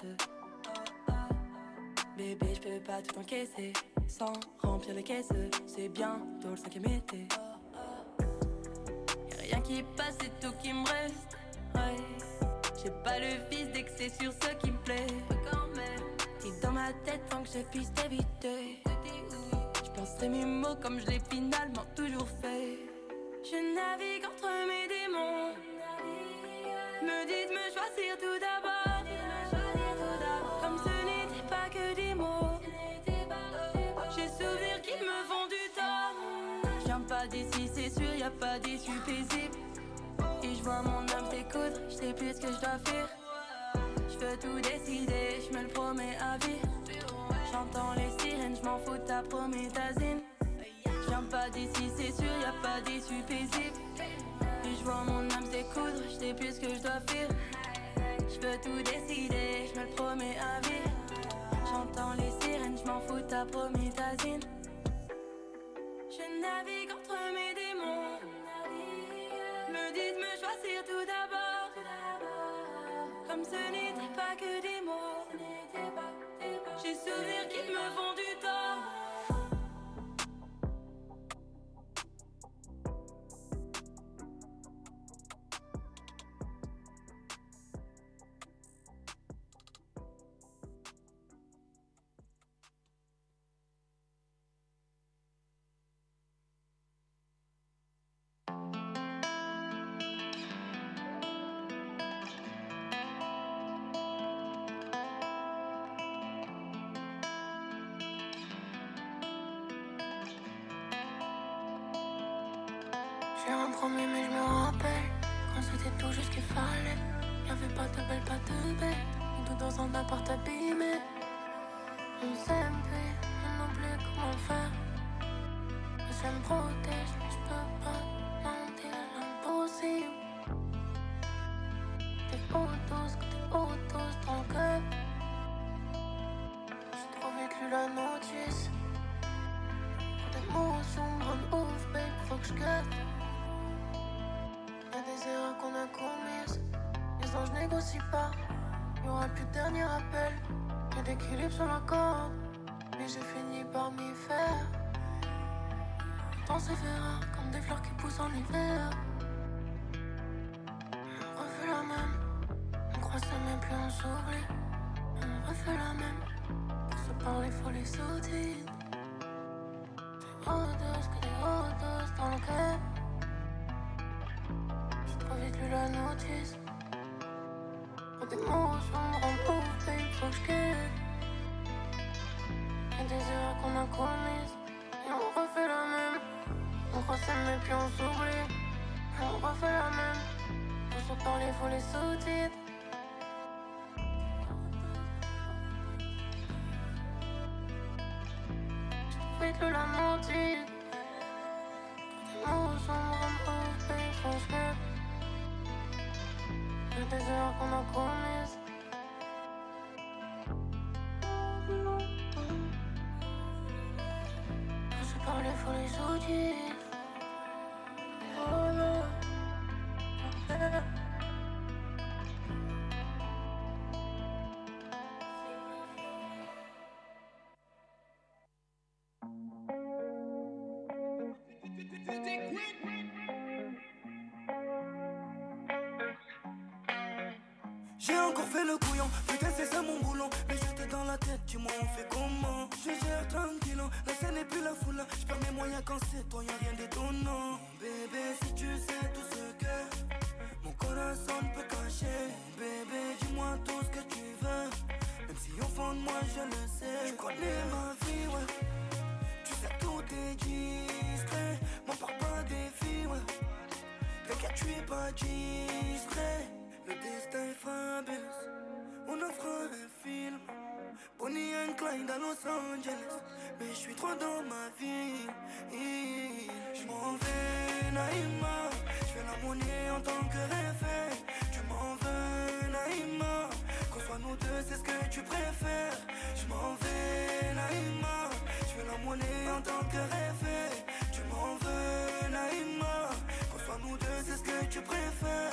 Bébé, je peux pas tout encaisser sans remplir les caisses. C'est bientôt le 5e été. Rien qui passe, c'est tout qui me reste, ouais. J'ai pas le vice dès que c'est sur ce qui me plaît. T'es dans ma tête sans que je puisse t'éviter. Je penserai mes mots comme je l'ai finalement toujours fait. Je navigue entre mes démons. Me dites me choisir tout d'abord. Comme ce n'était pas que des mots. J'ai souvenir qu'ils me font du tort. Je viens pas d'ici, c'est sûr, y a pas d'issue paisible. Et je vois mon âme s'écoudre, je sais plus ce que je dois faire. Je veux tout décider, je me le promets à vie. J'entends les sirènes, je m'en fous de ta prométhazine. Je viens pas d'ici, c'est sûr, y a pas d'issue paisible. Et je vois mon âme s'écoudre, je sais plus ce que je dois faire. Je veux tout décider, je me le promets à vie. J'entends les sirènes, je m'en fous de ta prométhazine. Je navigue entre mes démons. Me dites me choisir tout d'abord. Comme ce n'était pas que des mots. J'ai souvenir qu'ils me font du tort. J'ai un promis mais je me rappelle quand c'était tout juste ce qu'il fallait. Y'avait pas de belle, pas de bête. Nous deux dans un appart abîmé. On s'aime plus, on n'oublie comment faire. Mais ça me protège, je peux pas mentir l'impossible. T'es autos dans le cœur. J'ai trop vite lu la notice. Trop d'émotions me rendent ouf, babe, faut que je guette. Y'a des erreurs qu'on a commises. Les anges négocient pas. Y'aura plus de dernier appel. Y'a d'équilibre sur la corde. Mais j'ai fini par m'y faire. Pourtant c'est verra comme des fleurs qui poussent en hiver. On refait la même. On croit ça même plus on s'oublie. On refait la même. Pour se parler faut les sous-titres. Des hauts que des hauts dans le cœur. Trop vite lu la notice. Pour des mots, je me rends ouf, babe, faut que je quitte. Y'a des erreurs qu'on a commises. Et on refait la même. On croit s'aimer puis on s'oublie. Et on refait la même. Pour se parler, faut les sous-titres. Trop vite lu la notice. Pour des mots, je me rends ouf, babe, faut que je quitte. Y'a des erreurs qu'on a commises. Pour se parler, faut les sous-titres. Oh non. J'ai encore fait le couillon, putain c'est ça mon boulot. Mais j'étais dans la tête, dis-moi on fait comment. Je gère tranquille, la scène n'est plus la foule. Je perds mes moyens quand c'est toi, y'a rien d'étonnant. Mon bébé, si tu sais tout ce que mon corazon peut cacher. Mon bébé, dis-moi tout ce que tu veux. Même si au fond de moi je le sais. Tu connais ma vie, ouais. Tu sais tout est discret. M'en parle pas des filles, ouais. T'inquiète, tu es pas distrait. Le destin est fabuleux, on en fera un film. Bonnie and Clyde à Los Angeles. Mais je suis trop dans ma vie. Je m'en vais, Naïma. Je fais la monnaie en tant que référent. Tu m'en veux, Naïma. Qu'on soit nous deux, c'est ce que tu préfères. Je m'en vais, Naïma. Je fais la monnaie en tant que référent. Tu m'en veux, Naïma. Qu'on soit nous deux, c'est ce que tu préfères.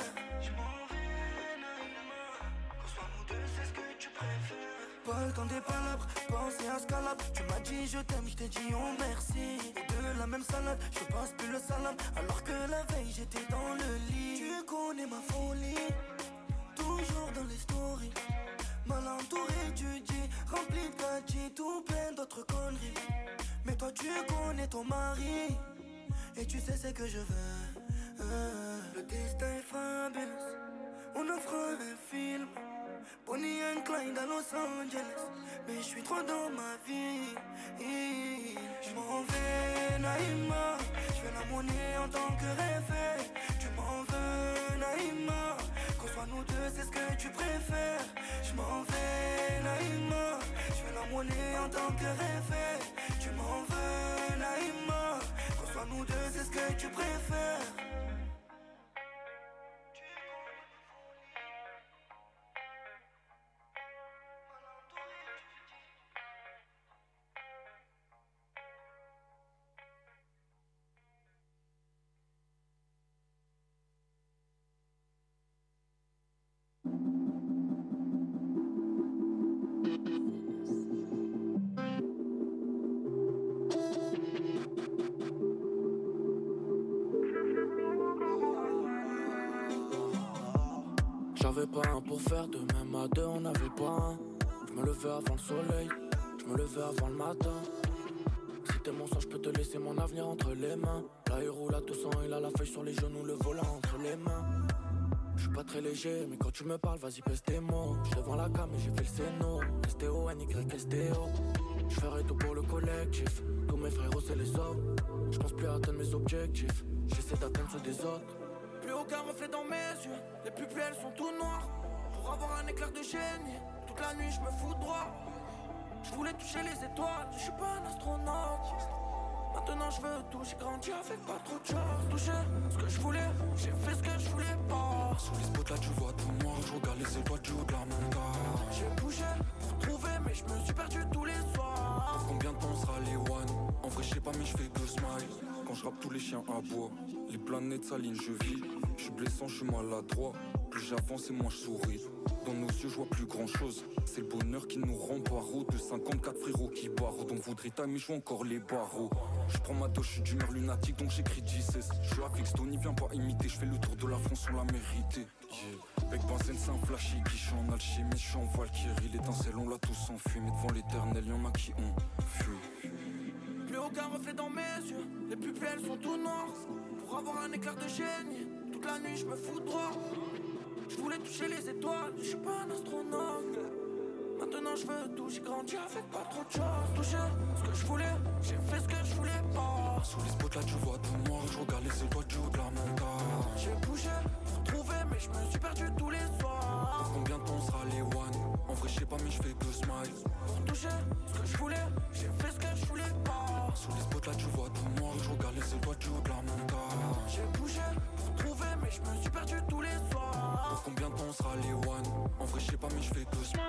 Pas le temps des palabres, penser à Scalab. Tu m'as dit je t'aime, je t'ai dit oh merci. De la même salade, je passe plus le salam. Alors que la veille j'étais dans le lit. Tu connais ma folie, toujours dans les stories. Mal entouré du dit, rempli de gadgets, tout plein d'autres conneries. Mais toi tu connais ton mari et tu sais ce que je veux. Le destin est fabuleux. On en fera un film. Bonnie and Clyde à Los Angeles. Mais je suis trop dans ma vie. Je m'en vais Naïma. Je fais la monnaie en tant que référé. Tu m'en veux Naïma. Qu'on soit nous deux c'est ce que tu préfères. Je m'en vais Naïma. Je fais la monnaie en tant que référé. Tu m'en veux Naïma. Qu'on soit nous deux c'est ce que tu préfères. J'avais pas un pour faire de même à deux, on n'avait pas un. Je me levais avant le soleil, je me levais avant le matin. Si t'es mon sang, je peux te laisser mon avenir entre les mains. Là il roule à 200, il a la feuille sur les genoux, le volant entre les mains. Je suis pas très léger, mais quand tu me parles, vas-y pèse tes mots. Je devant la cam et j'ai fait le scéno. STO-NY-STO. Je ferai tout pour le collectif. Tous mes frérots c'est les hommes. Je pense plus à atteindre mes objectifs. J'essaie d'atteindre ceux des autres. Plus aucun reflet dans mes yeux. Les pupilles elles sont tout noires. Pour avoir un éclair de génie. Toute la nuit je me fous droit. Je voulais toucher les étoiles. Je suis pas un astronaute. Maintenant je veux tout. J'ai grandi avec pas trop de choses. Toucher ce que je voulais. J'ai fait ce que je voulais pas. Sous les spots là tu vois tout noir. Je regarde les étoiles du haut de la montagne. J'ai bougé pour trouver mais je me suis perdu tous les soirs. Pour combien de temps sera les one? En vrai je sais pas mais je fais que smile. Quand je rappe tous les chiens aboient. Les planètes s'alignent je vis. Je suis blessant, je suis maladroit. Plus j'avance et moins je souris. Dans nos yeux je vois plus grand chose. C'est le bonheur qui nous rend barreaux. De 54 frérots qui barrent. Donc voudrait ta mais je joue encore les barreaux. Je prends ma dose, je suis d'humeur lunatique donc j'écris 16. Je suis avec Stony, viens pas imiter. Je fais le tour de la France, on l'a mérité. Yeah. Avec benzène c'est un flashy qui je suis en alchimie, je suis en Valkyrie. L'étincelle on l'a tous enfui. Mais devant l'éternel y'en a qui ont fui. Plus aucun reflet dans mes yeux. Les pupilles elles sont tout noires. Pour avoir un éclair de génie. Toute la nuit je me fous droit. Je voulais toucher les étoiles. Je suis pas un astronaute. Maintenant je veux tout. J'ai grandi avec pas trop de choses. Toucher ce que je voulais. J'ai fait ce que je voulais pas. Sous les spots là tu vois tout noir. Je regarde les étoiles du haut de la montagne. J'ai bougé pour trouver mais je me suis perdu tous les soirs. Pour combien de temps sera les one? En vrai je sais pas mais je fais que smile. Pour toucher ce que je voulais. J'ai fait ce que je voulais pas. Sous les spots là tu vois tout noir. Je regarde les étoiles du haut de la montagne. J'ai bougé pour trouver mais je me suis perdu tous les soirs. Pour combien de temps sera les one? En vrai je sais pas mais je fais que smile.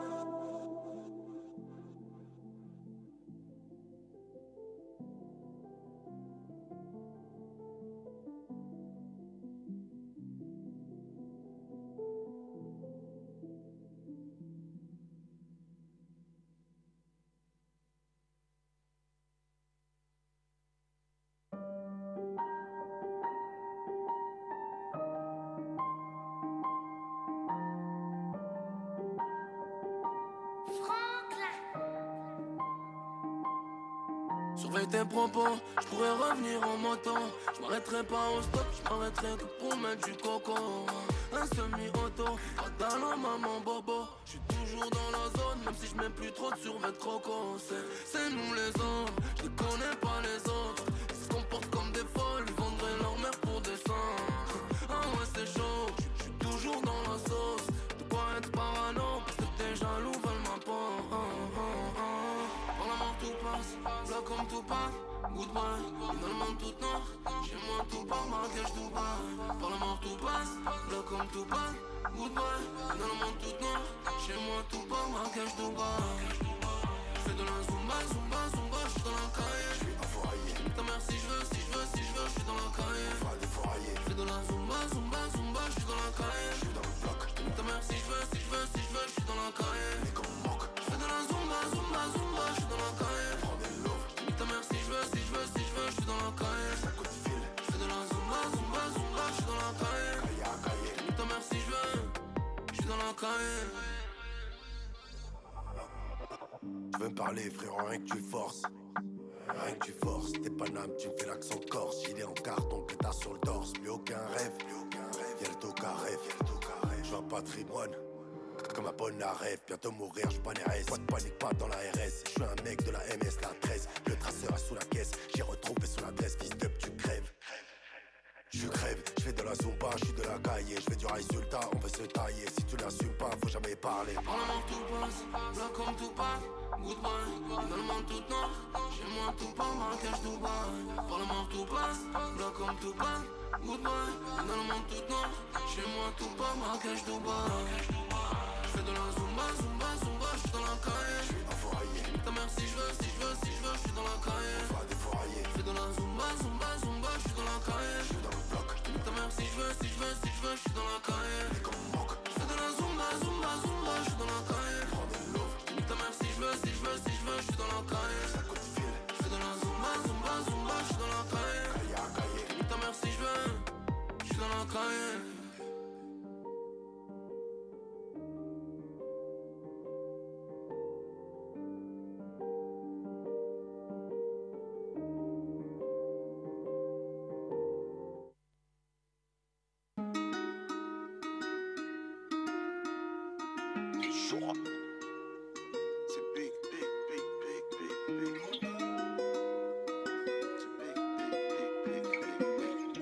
Surveille tes propos, je pourrais revenir en moto. Je m'arrêterai pas au stop, je m'arrêterai que pour mettre du coco. Un semi-auto, pas d'allô maman bobo. Je suis toujours dans la zone, même si je mets plus trop de survêt croco. C'est nous les autres, je connais pas les autres. Ils se comportent comme des folles, ils vendraient leur mère pour des seins. Ah ouais c'est chaud, je suis toujours dans la sauce. De quoi être parano, parce que tes jaloux veulent ma peau. Par la mort tout passe, là comme tout passe. Goodbye, finalement tout noir. Chez moi tout part, Marrakech Dubaï. Par la mort tout passe, là comme tout passe. Goodbye, finalement tout noir. Chez moi tout part, Marrakech Dubaï. J'fais de la zumba, zumba, zumba, j'suis dans la cahier. J'suis enfouraillé. Ta mère si j'veux, si j'veux, si j'veux, j'suis dans la cahier. J'fais de la zumba, zumba, zumba, j'suis dans la cahier. J'suis dans le bloc. Ta mère si j'veux, si j'veux, si j'veux, j'suis dans la cahier. J'fais de la zumba, zumba, zumba, j'suis dans la cahier. Ta mère si j'veux, si j'veux, si j'veux, j'suis dans la cahier. J'fais de la zumba, zumba, zumba, j'suis dans la cahier. Ta mère si j'veux, j'suis dans la cahier. Je veux me parler frérot, rien que tu forces. Rien que tu forces, t'es Paname, tu me fais l'accent corse. Gilet en carton que t'as sur le torse. Plus aucun rêve, y'a le dos carré. J'suis un patrimoine, comme un bon rêve. Bientôt mourir, j'suis pas RS. Pas de panique, pas dans la RS. J'suis un mec de la MS, la 13. Le traceur est sous la caisse, j'ai retrouvé son adresse. Fils d'up, tu crèves. Je crève, je fais de la zumba, je suis de la cahier. Je fais du résultat, on veut se tailler. Si tu l'assumes pas, faut jamais parler. Par le monde tout passe, blanc comme tout passe. Goodbye, dans le monde tout noir. Chez moi tout pas, Marrakech, Dubaï. Par le monde tout passe, blanc comme tout passe. Goodbye, dans le monde tout noir. Chez moi tout pas, Marrakech, Dubaï. J'fais de la zumba, zumba, zumba, j'suis dans la cahier. J'suis enfouraillé. Ta mère si j'veux, si j'veux, si j'veux, j'suis dans la cahier. J'fais de la zumba, zumba, zumba, j'suis dans la cahier. Ta mère si j'veux, si j'veux, si j'veux, j'suis dans la cahier. J'fais de la zumba, zumba, zumba, j'suis dans la cahier. Ta mère si j'veux, si j'veux, si j'veux, j'suis dans la cahier. J'fais de la zumba, zumba, zumba, j'suis dans la cahier. Ta mère si j'veux, j'suis dans la cahier. C'est big, big, big, big, big, big. C'est big, big, big, big,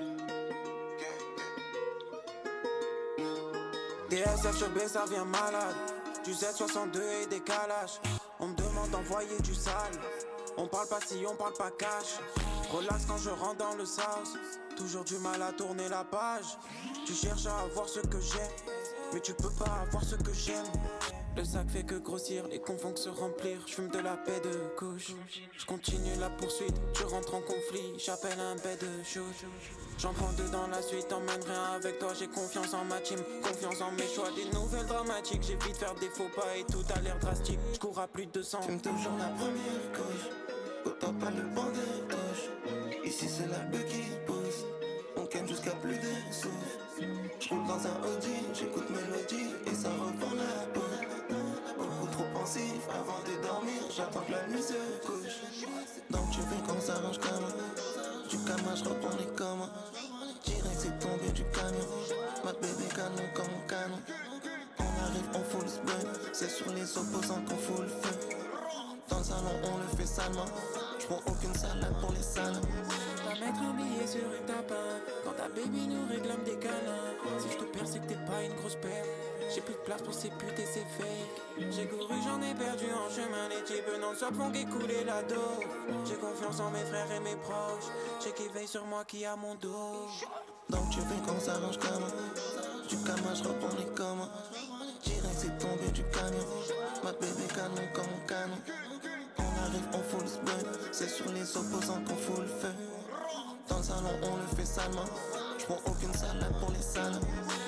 big, big. DSF chebé, ça vient malade. Du Z62 et des calages. On me demande d'envoyer du sale. On parle pas si on parle pas cash. Relax quand je rentre dans le sauce. Toujours du mal à tourner la page. Tu cherches à avoir ce que j'ai, mais tu peux pas avoir ce que j'aime. Le sac fait que grossir, les confondent se remplir. J'fume de la paix de couche. J'continue la poursuite, je rentre en conflit. J'appelle un bed de shoot. J'en prends deux dans la suite, t'emmène rien avec toi. J'ai confiance en ma team, confiance en mes choix. Des nouvelles dramatiques, j'évite faire des faux pas et tout a l'air drastique. J'cours à plus de 200. Fume toujours la première couche. Autant pas le banc des touches. Ici c'est la beuh qui pousse. On ken jusqu'à plus de souffle. J'roule dans un Audi, j'écoute mélodie et ça revend la peau. Beaucoup trop pensif avant de dormir, j'attends que la nuit se couche. Donc tu veux qu'on s'arrange comme du cama, j'reprends les commandes. Direct c'est tombé du camion. Ma bébé canon comme un canon. On arrive, on fout le spray. C'est sur les opposants qu'on fout le feu. Dans le salon on le fait salement. J'prends aucune salade pour les salades. Va mettre un billet sur une tapin. Quand ta baby nous réclame des câlins. Si je te perds c'est que t'es pas une grosse perte. J'ai plus de place pour ces putes et ces fakes. J'ai couru, j'en ai perdu en chemin. Les types non-stop font qu'écouler la dos. J'ai confiance en mes frères et mes proches. J'ai qui veille sur moi qui a mon dos. Donc tu veux qu'on s'arrange comme du cama, j'reprends les commandes. Direct c'est tombé du camion. Ma bébé canon comme un canon. On arrive, on fout le spray. C'est sur les opposants qu'on fout le feu. Dans le salon on le fait salement. J'prends aucune salade pour les salades.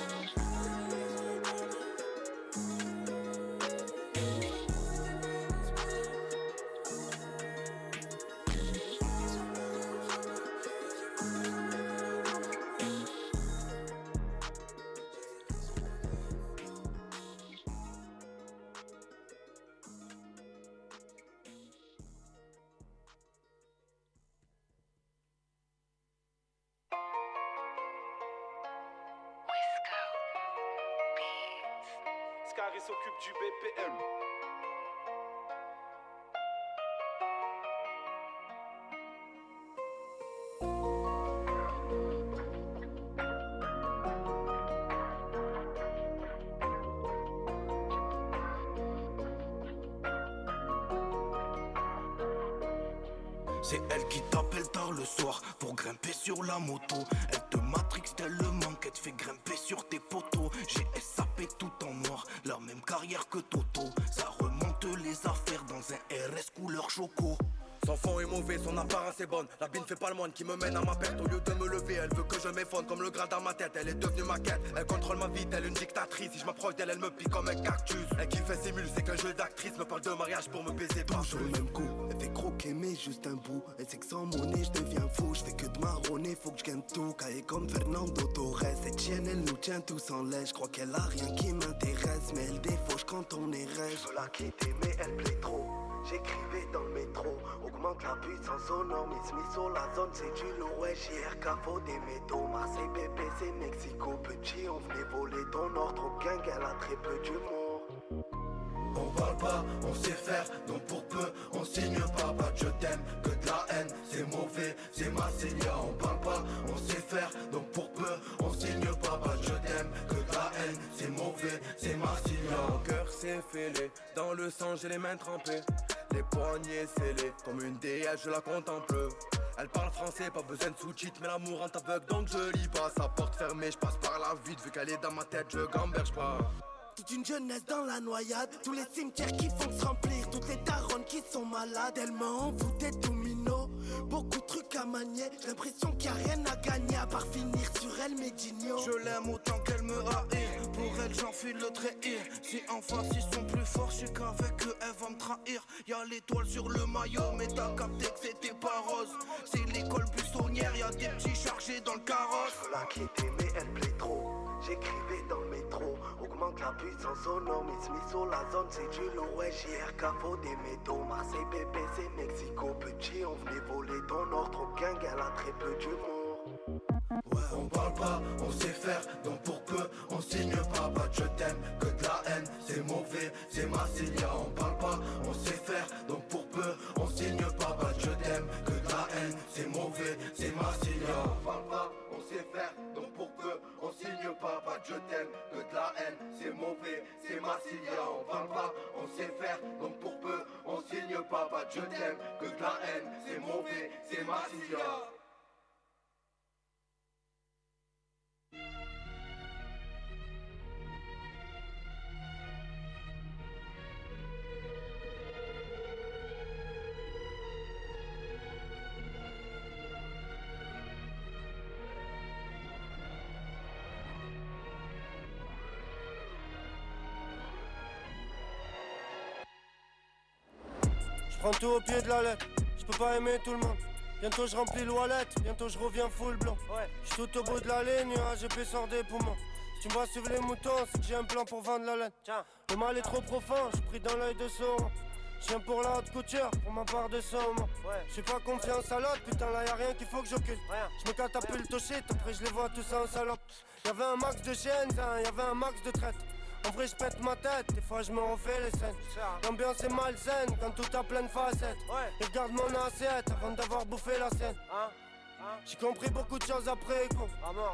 Scarry s'occupe du BPM. C'est elle qui t'appelle tard le soir pour grimper sur la moto. Elle te matrix tellement qu'elle te fait grimper sur tes poteaux. J'ai SAP tout en noir, la même carrière que Toto. Ça remonte les affaires dans un RS couleur choco. Son fond est mauvais, son apparence est bonne. La bine fait pas le moine qui me mène à ma perte. Au lieu de me lever, elle veut que je m'effondre comme le gras dans ma tête. Elle est devenue ma quête, elle contrôle ma vie, elle est une dictatrice. Si je m'approche d'elle, elle me pique comme un cactus. Elle qui fait simule, c'est qu'un jeu d'actrice. Me parle de mariage pour me baiser partout. Toujours le même coup, elle fait croquer mais juste un bout. Elle sait que sans monnaie je deviens fou. Je fais que de marronner, faut que je gagne tout. Caillé comme Fernando Torres. Cette chienne elle nous tient tous en laisse. Je crois qu'elle a rien qui m'intéresse, mais elle défauche quand on est rêve. Je veux la quitter mais elle plaît trop. j'écrivais dans le métro. Augmente la puissance sonore, Miss sur la zone, c'est du lourd, ouais, JRK, faut des métaux. Marseille, PPC, Mexico, petit, on venait voler ton or. Trop gang, elle a très peu d'humour. On parle pas, on sait faire, donc pour peu, on signe pas de je t'aime, que de la haine, c'est mauvais, c'est Marseilla. On parle pas, on sait faire, donc pour peu, on signe pas de je t'aime, que de la haine, c'est mauvais, c'est Marseilla. Mon cœur s'est fêlé, dans le sang j'ai les mains trempées, les poignets scellés, comme une déesse je la contemple. Elle parle français, pas besoin de sous-titres, mais l'amour en t'aveugle donc je lis pas. Sa porte fermée, je passe par la vide, vu qu'elle est dans ma tête, je gamberge pas. Toute une jeunesse dans la noyade, tous les cimetières qui font se remplir, toutes les daronnes qui sont malades, elles m'ont envoûté domino. Beaucoup de trucs à manier, j'ai l'impression qu'il n'y a rien à gagner à part finir sur elle Médigno. Je l'aime autant qu'elle me haït, pour elle j'enfile le trahir. Si en face ils sont plus forts, je sais qu'avec eux elle va me trahir. Y'a l'étoile sur le maillot, mais t'as capté que c'était pas rose. C'est l'école buissonnière, y'a des petits chargés dans le carrosse. Je la quitter mais elle plaît trop. J'écrivais dans le métro, augmente la puissance sonore, Miss sur la zone, c'est du lourd, ouais, JRK, faut des métaux. Marseille, PPC, Mexico, petit, on venait voler ton or. Trop gang, elle a très peu d'humour. Ouais, on parle pas, on sait faire, donc pour peu, on signe pas de je t'aime, que de la haine, c'est mauvais, c'est Marseilla. On parle pas, on sait faire, donc pour peu, on signe pas de je t'aime, que de la haine, c'est mauvais, c'est Marseilla. On parle pas, on sait faire, donc pour peu, on signe pas de je t'aime, que de la haine, c'est mauvais, c'est Marseilla. On parle pas, on sait faire, donc pour peu, on signe pas de je t'aime, que de la haine, c'est mauvais, c'est Marseilla. Prends tout au pied de la lettre, je peux pas aimer tout le monde. Bientôt je remplis le wallet, bientôt je reviens full blanc. Je suis tout au bout de la ligne, AGP sort des poumons. Si tu me vois suivre les moutons, c'est que j'ai un plan pour vendre la laine. Le mal est trop profond, je suis pris dans l'œil de Sauron. Je viens pour la haute couture, pour ma part de somme. J'ai pas confiance à l'autre, putain là y'a rien qu'il faut que j'occupe. Je me catapulte au shit, après je les vois tous en salope. Y'avait un max de chiennes, y'avait un max de traite. En vrai je pète ma tête, des fois je me refais les scènes. L'ambiance est malsaine quand tout a plein de facettes. Et regarde mon assiette avant d'avoir bouffé la sienne. J'ai compris beaucoup de choses après coup.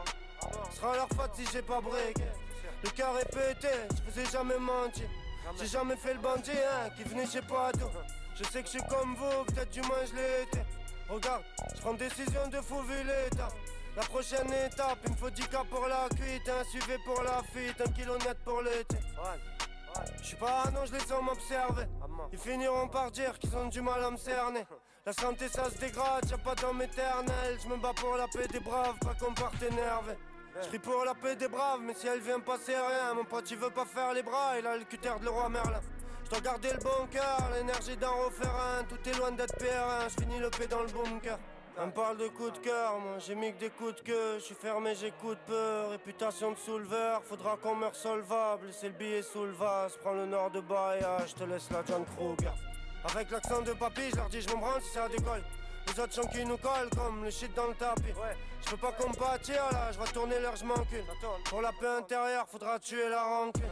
Ce sera leur faute si j'ai pas breaké. Le cœur est pété, je faisais jamais mentir. J'ai jamais fait le bandit qui venait je sais pas d'où. Je sais que je suis comme vous, peut-être du moins je l'ai été. Regarde, je prends décision de fou vu l'état. La prochaine étape, il me faut 10 cas pour la cuite, un SUV pour la fuite, 1 kilo net pour l'été. J'suis pas non, je les sens m'observer. Ils finiront par dire qu'ils ont du mal à me cerner. La santé ça se dégrade, y'a pas d'homme éternel. J'me bats pour la paix des braves, pas qu'on parte énervé. J'crie pour la paix des braves, mais si elle vient passer rien. Mon pote il veut pas faire les bras, il a le cutter de le roi Merlin. J'dois garder le bon cœur, l'énergie d'un refrain. Tout est loin d'être PR1, j'finis le P dans le bunker. On me parle de coups de cœur, moi j'ai mis que des coups de queue. J'suis fermé, j'écoute peu. Réputation de souleveur, faudra qu'on meure solvable. C'est le billet sous le vase, prends le nord de Bahia, j'te laisse la John Kruger. Avec l'accent de papy, j'leur dis j'me branle si ça décolle. Les autres chants qui nous collent comme le shit dans le tapis. J'peux pas compatir là, j'vais tourner l'heure, j'm'encule. Pour la paix intérieure, faudra tuer la rancune.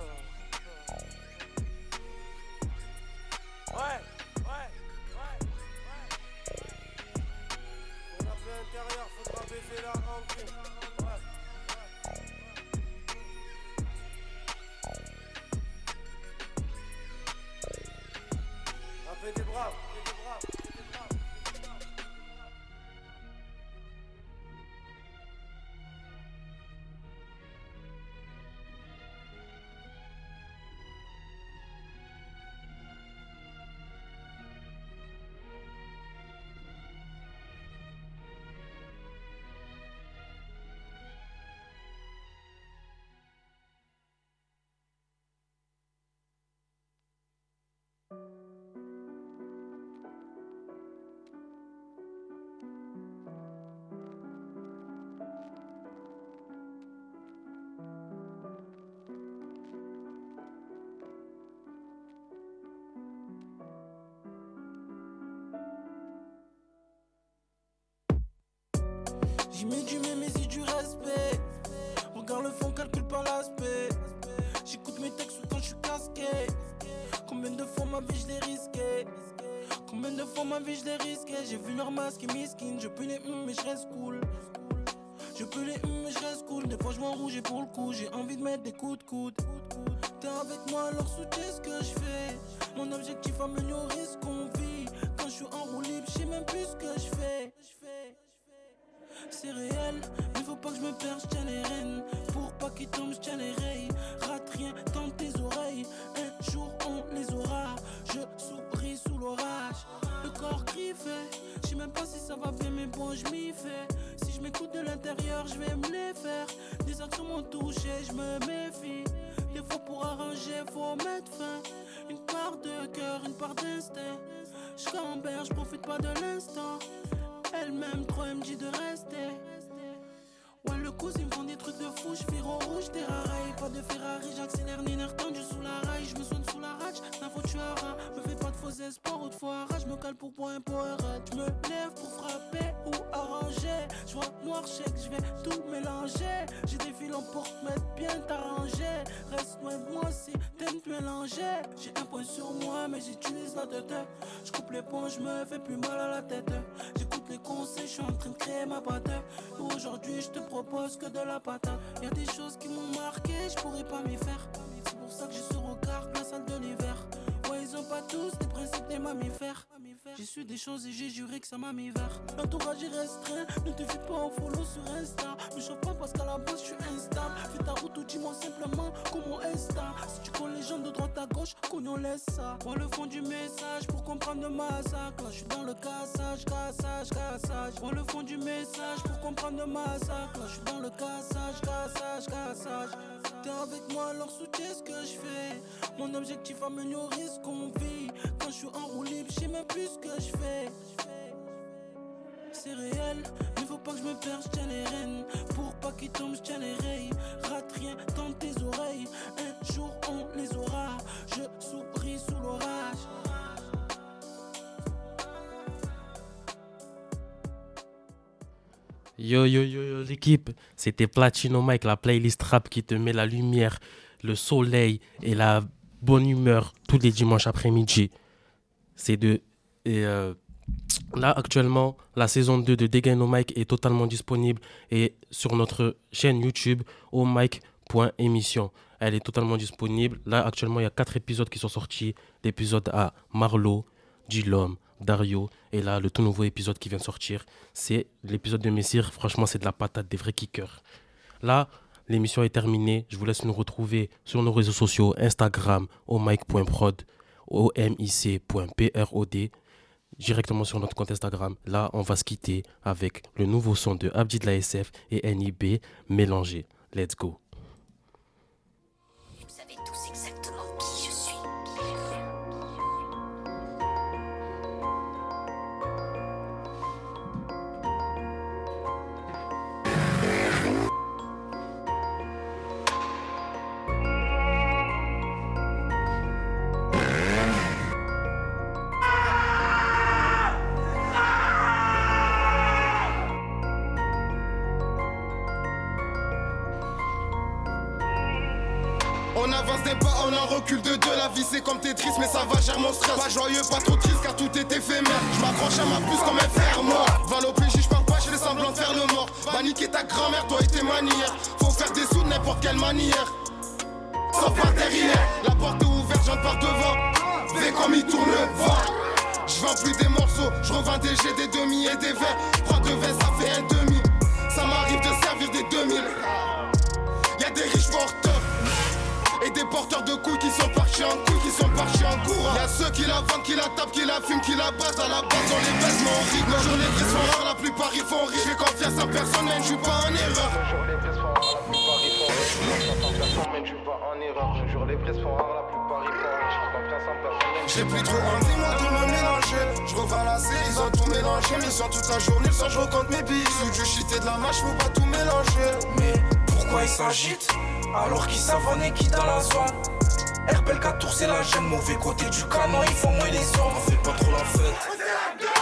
Intérieur, faudra baiser la rancune. Un peu des braves, mets du mémésie, du respect. Regarde le fond, calcule pas l'aspect. J'écoute mes textes quand je suis casqué. Combien de fois ma vie je l'ai risqué? Combien de fois ma vie je l'ai risqué? J'ai vu leur masque et miskin. Je peux les mais je reste cool. Je peux les mais je reste cool. Des fois je m'enrouge et pour le coup j'ai envie de mettre des coups de coude. T'es avec moi alors soutiens ce que je fais. Mon objectif améliorer ce qu'on vit. Quand je suis en roue libre, je sais même plus ce que je fais. C'est réel, il faut pas que je me perde, je tiens les rênes. Pour pas qu'ils tombent, je tiens les rails. Rate rien dans tes oreilles. Un jour on les aura. Je souris sous l'orage. Le corps griffé, je sais même pas si ça va bien, mais bon je m'y fais. Si je m'écoute de l'intérieur, je vais me les faire. Des actions m'ont touché, je me méfie. Des fois pour arranger, faut mettre fin. Une part de cœur, une part d'instinct. Je camberge, je profite pas de l'instant. Elle m'aime trop, elle me dit de rester. Ouais, le coup, ils me font des trucs de fou. Je fais au rouge, des rails. Pas de Ferrari, j'accélère, ni nerf tendu sous la rail. Je me soigne sous la rage, la faute tu auras. Me fais pas de faux espoirs ou de faux rage. Je me cale pour point, je me lève pour frapper ou arranger. Je vois noir, je sais que je vais tout mélanger. J'ai des filons pour te mettre bien t'arranger. Reste loin de moi si t'aimes te mélanger. J'ai un point sur moi, mais j'utilise la tête. Je coupe les ponts, je me fais plus mal à la tête. J'écoute les conseils, je suis en train de créer ma patte. Aujourd'hui, je te propose que de la patate. Y'a des choses qui m'ont marqué, je pourrais pas m'y faire. C'est pour ça que j'ai ce regard, la salle de l'hiver. Ouais, ils ont pas tous les principes des mammifères. J'ai su des choses et j'ai juré que ça m'a mis vert. L'entourage est restreint, ne te fais pas en follow sur Insta. Me chauffe pas parce qu'à la base je suis instable. Fais ta route ou dis-moi simplement comment Insta. Si tu connais les gens de droite à gauche, qu'on laisse ça. Vois le fond du message pour comprendre le massacre. Là je suis dans le cassage. Vois le fond du message pour comprendre le massacre. Là je suis dans le cassage. T'es avec moi alors soutiens ce que je fais. Mon objectif améliorer ce qu'on vit. Quand je suis en roue libre, je sais même plus ce que je fais. C'est réel, mais faut pas que je me perde, je tiens les rênes. Pour pas qu'ils tombent, je tiens les rails. Rate rien dans tes oreilles. Un jour on les aura. Je souris sous l'orage. Yo l'équipe, c'était Platino Mike, la playlist rap qui te met la lumière, le soleil et la bonne humeur tous les dimanches après-midi. Là actuellement, la saison 2 de Dégaine au Mike est totalement disponible et sur notre chaîne YouTube omike.émission. Elle est totalement disponible. Là actuellement, il y a 4 épisodes qui sont sortis. L'épisode à Marlo, Djilom, Dario, et là le tout nouveau épisode qui vient de sortir, c'est l'épisode de Messire. Franchement, c'est de la patate, des vrais kickers. Là, l'émission est terminée. Je vous laisse nous retrouver sur nos réseaux sociaux, Instagram, omike.prod, omic.prod, directement sur notre compte Instagram. Là, on va se quitter avec le nouveau son de Abdi de la SF et NIB mélangé. Let's go. Vous savez tous exactement qui je suis. On avance des pas, on en recule de deux. La vie c'est comme Tetris, mais ça va, gère mon stress. Pas joyeux, pas trop triste, car tout est éphémère. Je m'accroche à ma puce comme un fer mort. Va l'OPJ, je parle pas, je fais semblant de faire le mort. Va niquer ta grand-mère, toi et tes manières. Faut faire des sous de n'importe quelle manière. Sauf pas derrière, la porte est ouverte, j'entre par devant. Fais comme il tourne le vent. Je vends plus des morceaux, je revends des jets, des demi et des verres. Prends 2 verres, ça fait un demi. Ça m'arrive de servir des 2000. Y'a des riches porteurs et des porteurs de couilles qui sont partis en couilles, qui sont partis en courant. Y'a ceux qui la vendent, qui la tapent, qui la fument, qui la basent. À la base on les baisse mais on rigole. Le jour les vrais sont rares, la plupart ils font rire. J'ai confiance en personne mais je suis pas en erreur. Le jour les vrais sont rares, la plupart ils font rire. J'ai confiance en personne mais je suis pas en erreur. Le jour les vrais sont rares, la plupart ils font rire. J'ai confiance en personne. J'ai plus trop envie moi de me mélanger. Je revends la série, ils ont tout mélangé. Mission toute la journée, le soir je recompte mes billes. Sous du shit et de la mâche, faut pas tout mélanger. Mais pourquoi ils s'agitent alors qu'ils savent on est qui dans la zone? Herbel 4 tours c'est la gêne, mauvais côté du canon, il faut moins les hommes. On fait pas trop la fête. C'est quoi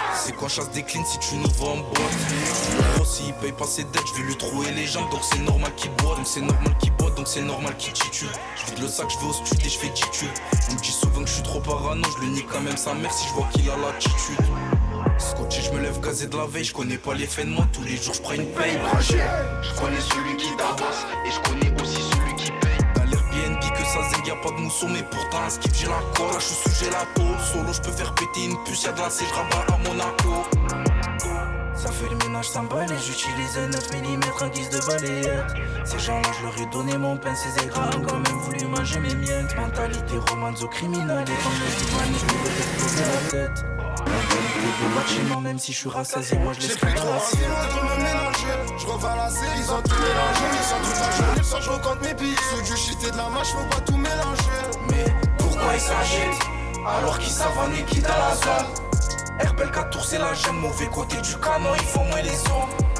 quand chasse décline si tu nous vois en boîte. Le gros s'il paye pas ses dettes, je vais lui trouver les jambes. Donc c'est normal qu'il boit, donc c'est normal qu'il boit, donc c'est normal qu'il titube. Je vide le sac, je vais au stud et je fais titube. On me dit souvent que je suis trop parano, je le nie quand même sa mère si je vois qu'il a l'attitude. Scotché, je me lève gazé de la veille, je connais pas l'effet de moi, tous les jours je prends une paye. Je connais celui qui tabasse et je connais aussi celui qui paye. Dans l'Airbnb que ça zing, y'a pas de mousseau, mais pourtant un skip j'ai la colle. Là je suis sous, j'ai la peau, solo je peux faire péter une puce, y'a de la C, je rabats à Monaco. Ça fait le ménage sans balai, j'utilise un 9 mm en guise de balayette. Ces gens-là, je leur ai donné mon pain, ces écrans ont quand même voulu manger mes miettes. Mentalité romanzo criminelle, et quand je dis man, je peux exploser la tête. Mentalité de bâtiment, même si je suis rassasié, moi je laisse plus trop assis. De me mélanger, je reviens la série, ils ont tout mélangé. Ils sont toute la journée, sans je recompte mes billes. Ceux du shit et de la mâche, faut pas tout mélanger. Mais pourquoi ils s'agitent alors qu'ils savent et qui dans la zone? Herbel 4 tours c'est la gêne, mauvais côté du canon, ils font moins les sons.